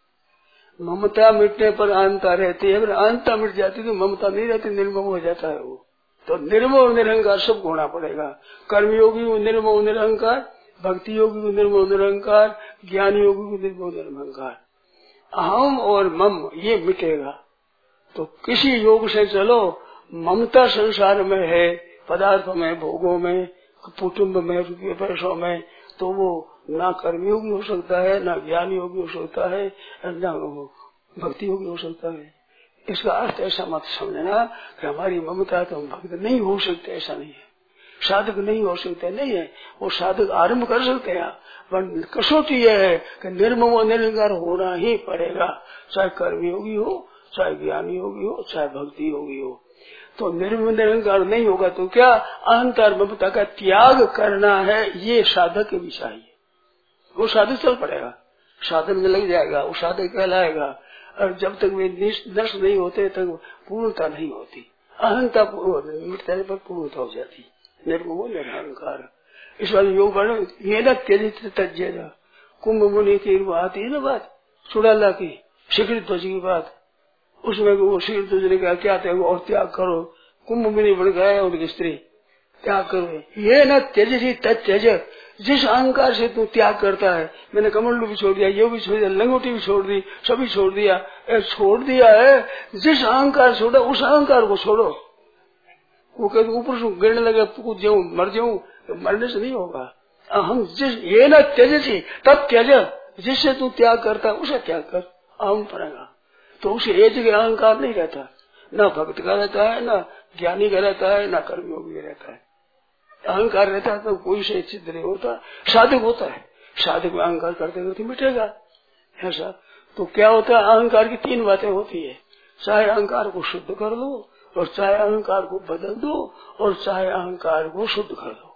ममता मिटने पर अहंता रहती है, अगर अहंता मिट जाती तो ममता नहीं रहती, निर्मम हो जाता है वो। तो निर्मम निरहंकार सबको होना पड़ेगा। कर्मयोगी को निर्मम निरहंकार, भक्ति योगी को निर्मम निरहंकार, ज्ञान योगी को निर्मम निरहंकार। अहम और मम ये मिटेगा। तो किसी योग से चलो, ममता संसार में है, पदार्थों में, भोगों में, कुटुम्ब में, रुपये पैसों में, तो वो ना कर्मयोगी हो सकता है, ना ज्ञान योगी हो सकता है, ना भक्ति योगी हो सकता है। इसका अर्थ ऐसा मत समझना कि हमारी ममता तो हम भक्त नहीं हो सकते, ऐसा नहीं है। साधक नहीं हो सकते नहीं है, वो साधक आरंभ कर सकते हैं, पर कसौटी यह है कि निर्मम और निरंकार होना ही पड़ेगा, चाहे कर्मयोगी हो, चाहे ज्ञानी योगी हो, चाहे भक्ति योगी हो। तो निर्मम निरंकार नहीं होगा तो क्या? अहंकार ममता का त्याग करना है, ये साधक भी चाहिए। वो साधक चल पड़ेगा, साधन में लग जाएगा, वो साधक कहलाएगा। और जब तक वे नष्ट नहीं होते तक पूर्णता नहीं होती। अहंता मिटने पर पूर्णता हो जाती। निर्मम निरहंकार। इस वाले योग वर्ण ये न त्यजित तज्जेगा। कुंभ मुनि की आती है ना बात, चुड़ाला की शिखर ध्वज की बात, उसमें वो शिखर ध्वज ने कहा क्या त्याग और त्याग करो। कुंभ मुनि बन गया उनकी स्त्री, त्याग करो। ये न त्यजी तज, जिस अहंकार से तू त्याग करता है, मैंने कमंडलू भी छोड़ दिया, ये भी छोड़ दिया, लंगोटी भी छोड़ दी, सभी छोड़ दिया, छोड़ दिया है। जिस अहंकार छोड़ा उस अहंकार को छोड़ो। वो कहते ऊपर से गिरने लगे, कूद जाऊं मर जाऊं, मरने से नहीं होगा। अहम जिस ये न त्यजी तब त्यज, जिससे तू त्याग करता है उसे त्याग कर, अहम पड़ेगा। तो उसे एक जगह अहंकार नहीं रहता, न भक्त का रहता है, न ज्ञानी का रहता है, न कर्मयोगी का रहता है। अहंकार रहता है तो कोई से सिद्ध नहीं होता। साधक होता है, साधक में अहंकार करते करते मिटेगा ऐसा। तो क्या होता है? अहंकार की 3 बातें होती है, चाहे अहंकार को शुद्ध कर दो, और चाहे अहंकार को बदल दो, और चाहे अहंकार को शुद्ध कर दो,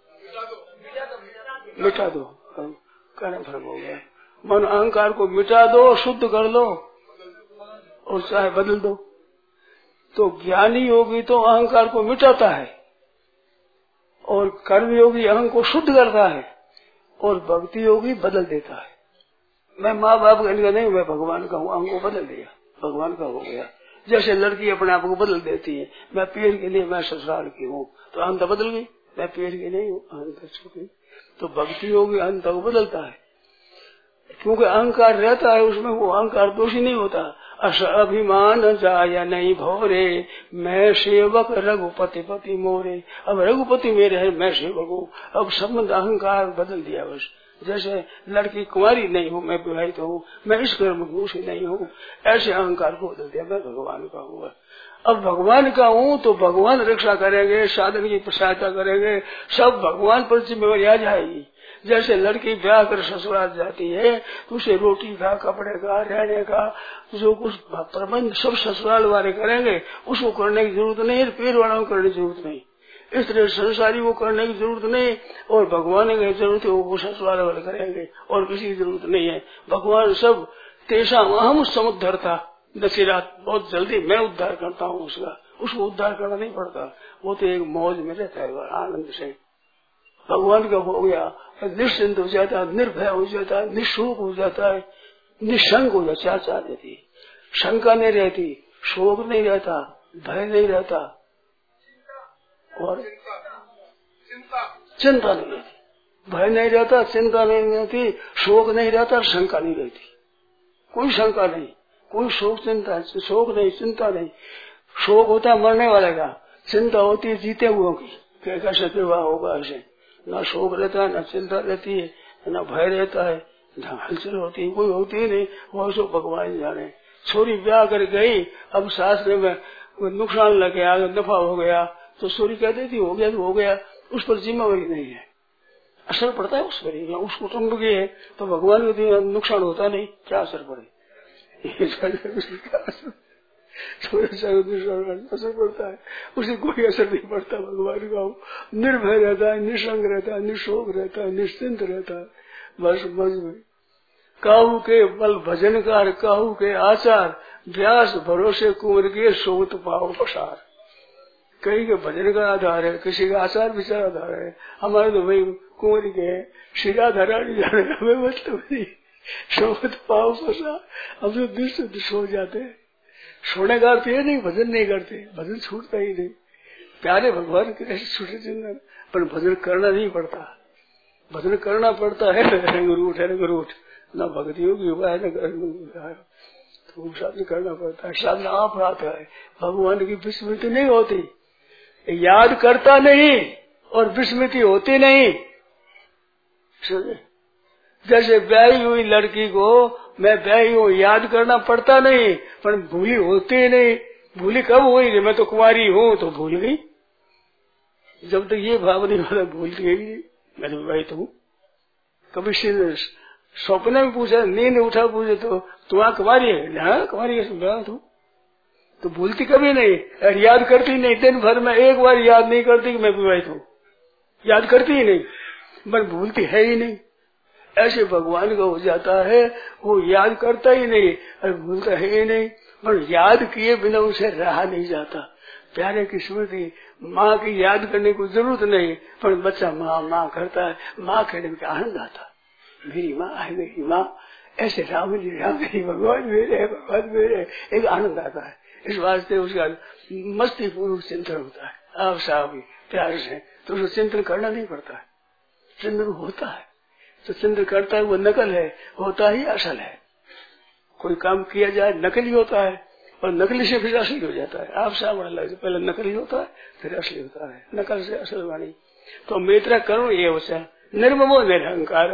मिटा दो। कहने फर्क हो गया। मन अहंकार को मिटा दो, शुद्ध कर दो, और चाहे बदल दो। तो ज्ञानी योगी तो अहंकार को मिटाता है, और कर्मयोगी अहंकार को शुद्ध करता है, और भक्ति योगी बदल देता है। मैं माँ बाप का नहीं, मैं भगवान का हूँ, अंग को बदल दिया, भगवान का हो गया। जैसे लड़की अपने आप को बदल देती है, मैं पीर के लिए मैं ससुराल की हूँ, तो अंत बदल गई, मैं पीर की नहीं हूँ, अंत छूट गई। तो भक्ति योगी अंत को बदलता है, क्योंकि अहंकार रहता है उसमें, वो अहंकार दोषी नहीं होता। अस अभिमान जाया नहीं भोरे, मैं सेवक रघुपति पति मोरे। अब रघुपति मेरे है, मैं सेवक हूँ। अब संबंध अहंकार बदल दिया बस। जैसे लड़की कुंवारी नहीं हूँ, मैं विवाहित हूँ, मैं इस कर्म दोषी नहीं हूँ, ऐसे अहंकार को बदल दिया, मैं भगवान का हूँ। अब भगवान का हूँ तो भगवान रक्षा करेंगे, साधन की सहायता करेंगे, सब भगवान पर जिम्मेवारी आ जाएगी। जैसे लड़की ब्याह कर ससुराल जाती है तो उसे रोटी का, कपड़े का, रहने का जो कुछ प्रबंध सब ससुराल वाले करेंगे, उसको करने की जरूरत नहीं, पेड़ वालों को करने की जरूरत नहीं। इस तरह संसारी को करने की जरूरत नहीं, और भगवान की जरूरत है वो ससुराल वाले करेंगे, और किसी की जरूरत नहीं है। भगवान सब तेषा अहम समुद्धरता दशरात, बहुत जल्दी मैं उद्धार करता हूँ उसका, उसको उद्धार करना नहीं पड़ता, वो तो एक मौज में रहता है आनंद से। भगवान का हो गया, निश्चिंत हो जाता है, निर्भय हो जाता है, निशोक हो जाता है, निशंक हो जाता है, चाह देती, शंका नहीं रहती, शोक नहीं रहता, भय नहीं रहता, और चिंता नहीं रहती, भय नहीं रहता, चिंता नहीं रहती, शोक नहीं रहता, शंका नहीं रहती, कोई शंका नहीं, कोई शोक चिंता, शोक नहीं, चिंता नहीं। शोक होता है मरने वाले का, चिंता होती है जीते हुए की, कैसे विवाह होगा, ऐसे न शोक रहता है, न चिंता रहती है, न भय रहता है, न हलचल होती है, कोई होती ही नहीं, वो सो भगवान जाने। छोरी ब्याह कर गई, अब शास्त्र में नुकसान लग गया, नफा हो गया, तो छोरी कह देती हो गया तो हो गया, उस पर जिम्मेवारी नहीं है, असर पड़ता है उस पर, उस कुटुम्ब की है तो भगवान को नुकसान होता नहीं, क्या असर पड़े, असर पड़ता है, उसे कोई असर नहीं पड़ता। भगवान का निर्भय रहता है, निसंग रहता है, निशोक रहता है, निश्चिंत रहता है, बस मज में। काहू के बल भजनकार, काहू के आचार, व्यास भरोसे कुंवर के सोत पाओ पसार। कहीं के भजन का आधार है, किसी का आचार विचार आधार है, हमारे तो भाई कुंवर के शिरा धरा नहीं जा रहे, हमें मतलब नहीं, सोत पाओ पसार। हम तो दिल से सो जाते हैं, सोने का अर्थ ये नहीं भजन नहीं करते, भजन छूटता ही नहीं, प्यारे भगवान के ऐसे छूटे जिंदगी, पर भजन करना नहीं पड़ता, भजन करना पड़ता है, गुरूठ न भक्ति होगी हुआ है, न तो साधन करना पड़ता है, साधन आप आता है, भगवान की विस्मृति नहीं होती, याद करता नहीं और विस्मृति होती नहीं। जैसे ब्याही हुई लड़की को मैं ब्याही हूँ याद करना पड़ता नहीं, पर भूली होती नहीं, भूली कब हुई, मैं तो कुंवारी हूँ तो भूल गई, जब तक ये भाव नहीं होता भूल गई मैं तो विवाहित हूँ। कभी स्वप्न में पूछा, नींद उठा पूछे तो तुम्हारा कुंवारी है, हाँ कुंवारी है, तो भूलती कभी नहीं, और याद करती नहीं, दिन भर में एक बार याद नहीं करती कि मैं विवाहित हूँ, याद करती ही नहीं, पर भूलती है ही नहीं। ऐसे भगवान का हो जाता है, वो याद करता ही नहीं और भूलता है ही नहीं, पर याद किए बिना उसे रहा नहीं जाता। प्यारे की स्मृति, माँ की याद करने को जरूरत नहीं, पर बच्चा माँ माँ करता है, माँ कहने में आनंद आता, मेरी माँ है, मेरी माँ, ऐसे राम जी भगवान मेरे, भगवान मेरे, एक आनंद आता है। इस वास्ते उसका मस्ती पूर्वक चिंतन होता है, आप साहब प्यार से, तो उसको चिंतन करना नहीं पड़ता है, चिंतन होता है, तो चिंतन करता है वो नकल है, होता ही असल है। कोई काम किया जाए नकली होता है, और नकली से फिर असली हो जाता है। आप साहब पहले नकली होता है फिर असली होता है, नकल से असल वाणी। तो मित्र करो ये वचन, निर्ममो निरहंकार,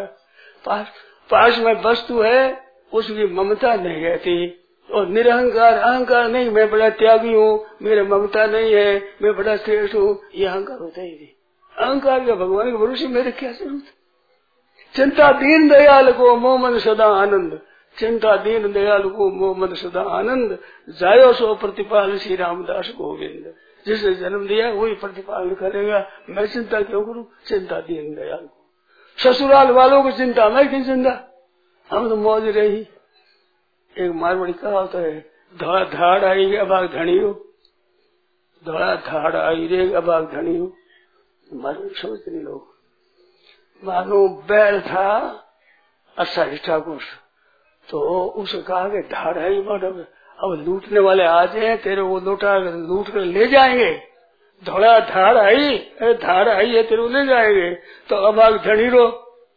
पास में वस्तु है उसकी ममता नहीं रहती, और निरहंकार अहंकार नहीं, मैं बड़ा त्यागी हूँ, मेरे ममता नहीं है, मैं बड़ा श्रेष्ठ हूँ, ये अहंकार होता ही नहीं। अहंकार का भगवान के भरोसे मेरे क्या जरूरत। चिंता दीन दयाल को मोह मन सदा आनंद, चिंता दीन दयाल को मोह मन सदा आनंद, जायो सो प्रतिपाल श्री रामदास गोविंद। जिसने जन्म दिया वही प्रतिपालन करेगा, मैं चिंता क्यों करूँ, चिंता दीन दयाल को। ससुराल वालों को चिंता, मैं की चिंता, हम तो मौज रही। एक मारवाड़ी कहा होता है, धड़ा धाड़ आई रे अबाग धनियो, धड़ा धाड़ आई रे अबाग धनियो, मारवाड़ी समझते नहीं लोग। मानो बैल था असारी ठाकुर, तो उसे कहा कि धाड़ है मतलब अब लूटने वाले आ जाए, तेरे वो लोटा लूट कर ले जाएंगे। धोड़ा धाड़ आई है तेरे को ले जाएंगे। तो अब आग धनी रो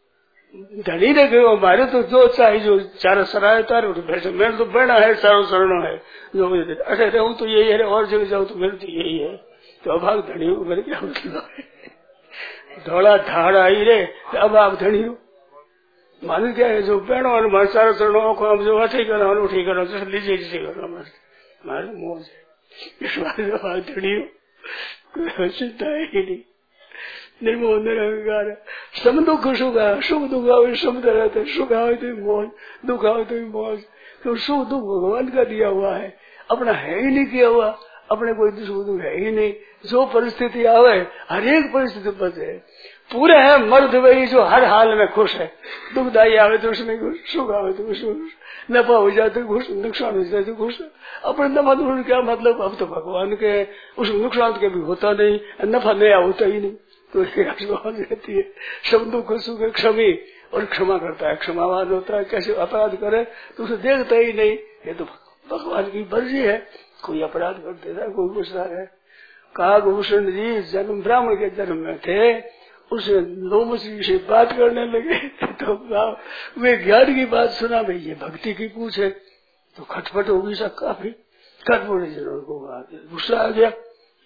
धनी ने कहो हमारे तो जो चाहिए जो चारा सराय तारे मेरे तो बड़ा है सारो शरण है जो अरे रहूं तो यही है और जगह जाऊं तो मेरे तो यही है। तो अब आग धनी हो मेरे क्या मतलब धोड़ा धाड़ आई रे अब आप धनी हो मालूम क्या है जो पेड़ो और मारे सारा शरणों को अब जो अच्छे करो ठीक करो जैसे लीजिए जिसे करो मारे मोह से इस बारे में आग धनी हो चिंता ही नहीं। निर्मोह निरंकार सम दुख सुख सुख दुख आवे सम रहते सुख आवे तो मौज दुख आवे तो मौज। तो सुख दुख भगवान का दिया हुआ है, अपना है ही नहीं किया हुआ, अपने कोई सुख दुख है ही नहीं। जो परिस्थिति आवे हर एक परिस्थिति पर है पूरे है मर्द वही जो हर हाल में खुश है। दुखदाई आवे तो उसमें खुश, सुख आवे तो खुश, नफा हो जाए तो खुश, नुकसान हो जाए तो खुश। अपने नफा तो क्या मतलब, अब तो भगवान के उस नुकसान के भी होता नहीं, नफा नया होता ही नहीं। तो रहती है सब दुख सुख क्षमी और क्षमा करता है, क्षमावान होता है। कैसे अपराध करे तो उसे देखता ही नहीं, ये तो भगवान की मर्जी है। कोई अपराध कर देता है, कोई गुस्सा है। कागभूषण जी जन्म ब्राह्मण के जन्म में थे, उसे लोमसी से बात करने लगे तो वे ज्ञान की बात सुना, भाई ये भक्ति की पूछ है तो खटपट होगी सब काफी खटपट जरूर को गुस्सा आ गया।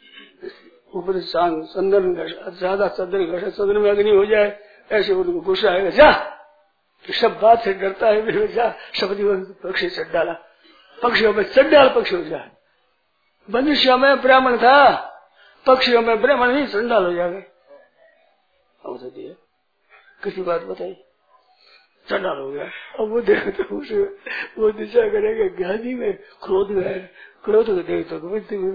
ऊपर चंदन ज्यादा चंदन घसे चंदन में अग्नि हो जाए ऐसे उनको गुस्सा आएगा। जा सब बात से डरता है, जा शब्द पक्षी चढ़ डाला, पक्षियों में चढ़ डाल पक्षी हो जाए। मनुष्य में ब्राह्मण था, पक्षियों में ब्राह्मण नहीं चंडाल हो जाएगा। दिया किसी बात बताई चंडाल हो गया। अब वो देख तो उसे वो दिशा करेगा ज्ञानी में क्रोध है, क्रोध को देख तो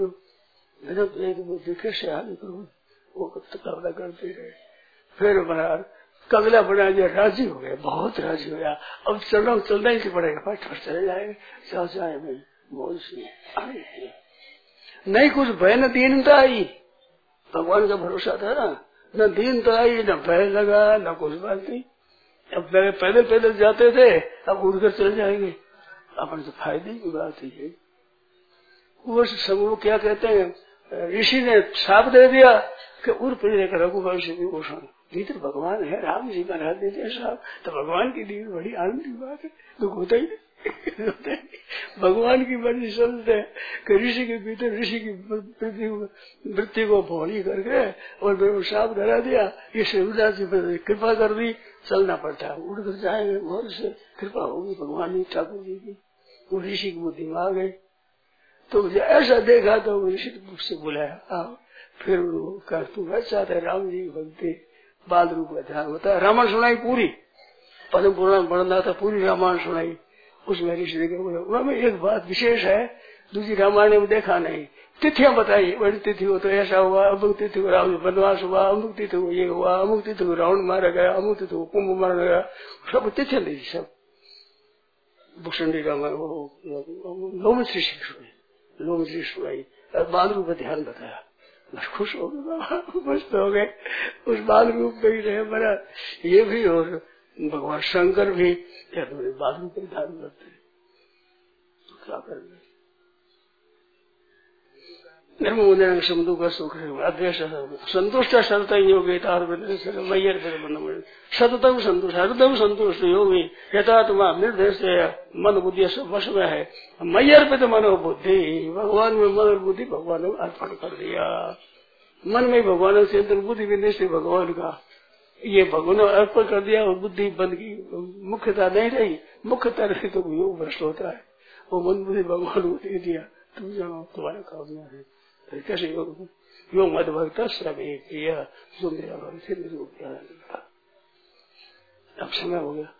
देखे से हाल करो वो कबला करते रहे। फिर महाराज कबला बना दिया, राजी हो गया, बहुत राजी हो गया। अब चलना ही पड़ेगा, फट चले जाएगा, चाहे चाहे भाई मौज से नहीं कुछ भय न दीनता आई। भगवान का भरोसा था ना, न दीनता आई न भय लगा न कुछ बात नहीं। अब पैदल पैदल जाते थे, अब उड़कर चले जाएंगे, अपन तो फायदे की बात है। वो समूह क्या कहते हैं, ऋषि ने साप दे दिया कि उड़ पर रघुवंश विभूषण, भीतर भगवान है, राम जी बना देते हैं साप, तो भगवान की दी बड़ी आनंद की बात है, दुख होता ही नहीं। भगवान की मर्जी समझते हैं कि ऋषि के भीतर ऋषि की वृत्ति को भोली करके और साप धरा दिया, ये शिवदास जी पर कृपा कर दी, चलना पड़ता है, उड़कर जाएंगे, बहुत से कृपा होगी भगवान की ठाकुर जी की, वो ऋषि की बुद्धि में आ गए। तो मुझे ऐसा देखा तो ऋषि मुझसे बुलाया, फिर कर तू अच्छा है राम जी की भक्ति बाल रूप का ध्यान होता है। रामायण सुनाई पूरी, पद्म पुराण पढ़ना था, पूरी रामायण सुनाई। उसमें ऋषि ने उनमें एक बात विशेष है, दूसरी रामायण में देखा नहीं। तिथियां बताई, बड़ी तिथि हो तो ऐसा हुआ, अमुक तिथि को रावण वनवास हुआ, अमुक तिथि को ये हुआ, अमुक तिथि को रावण मारा गया, अमुक तिथि को कुंभ मारा गया, सब तिथियां दी सब। भूषणी रामायण लोमश्री सुनाई, बाल रूप ध्यान बताया, बस खुश हो गए, मस्त हो गए, उस बाल रूप में ही रहे। बड़ा ये भी और भगवान शंकर भी बाल रूप में ध्यान करते हैं, तो क्या करेंगे। निर्मोदन समुद्र का सुख अद्वेश संतुष्ट सतत योगी मैयर सततम संतुष्ट हृदय संतुष्ट योगी यथात्मा निर्देश मन बुद्धि वश में है। मैयर पे तो मनोबुद्धि भगवान में मन और बुद्धि भगवान ने अर्पण कर दिया। मन में भगवान से अंदर बुद्धि भी निश्चय भगवान का ये भगवान अर्पण कर दिया और बुद्धि बन की मुख्यता नहीं रही। मुख्यता रही तो योग भ्रष्ट होता है, वो मन बुद्धि भगवान को दे दिया, तुम जानो तुम्हारा काम है। कैसे योग मत भक्त श्रम जो मेरा भक्त अब समय हो गया।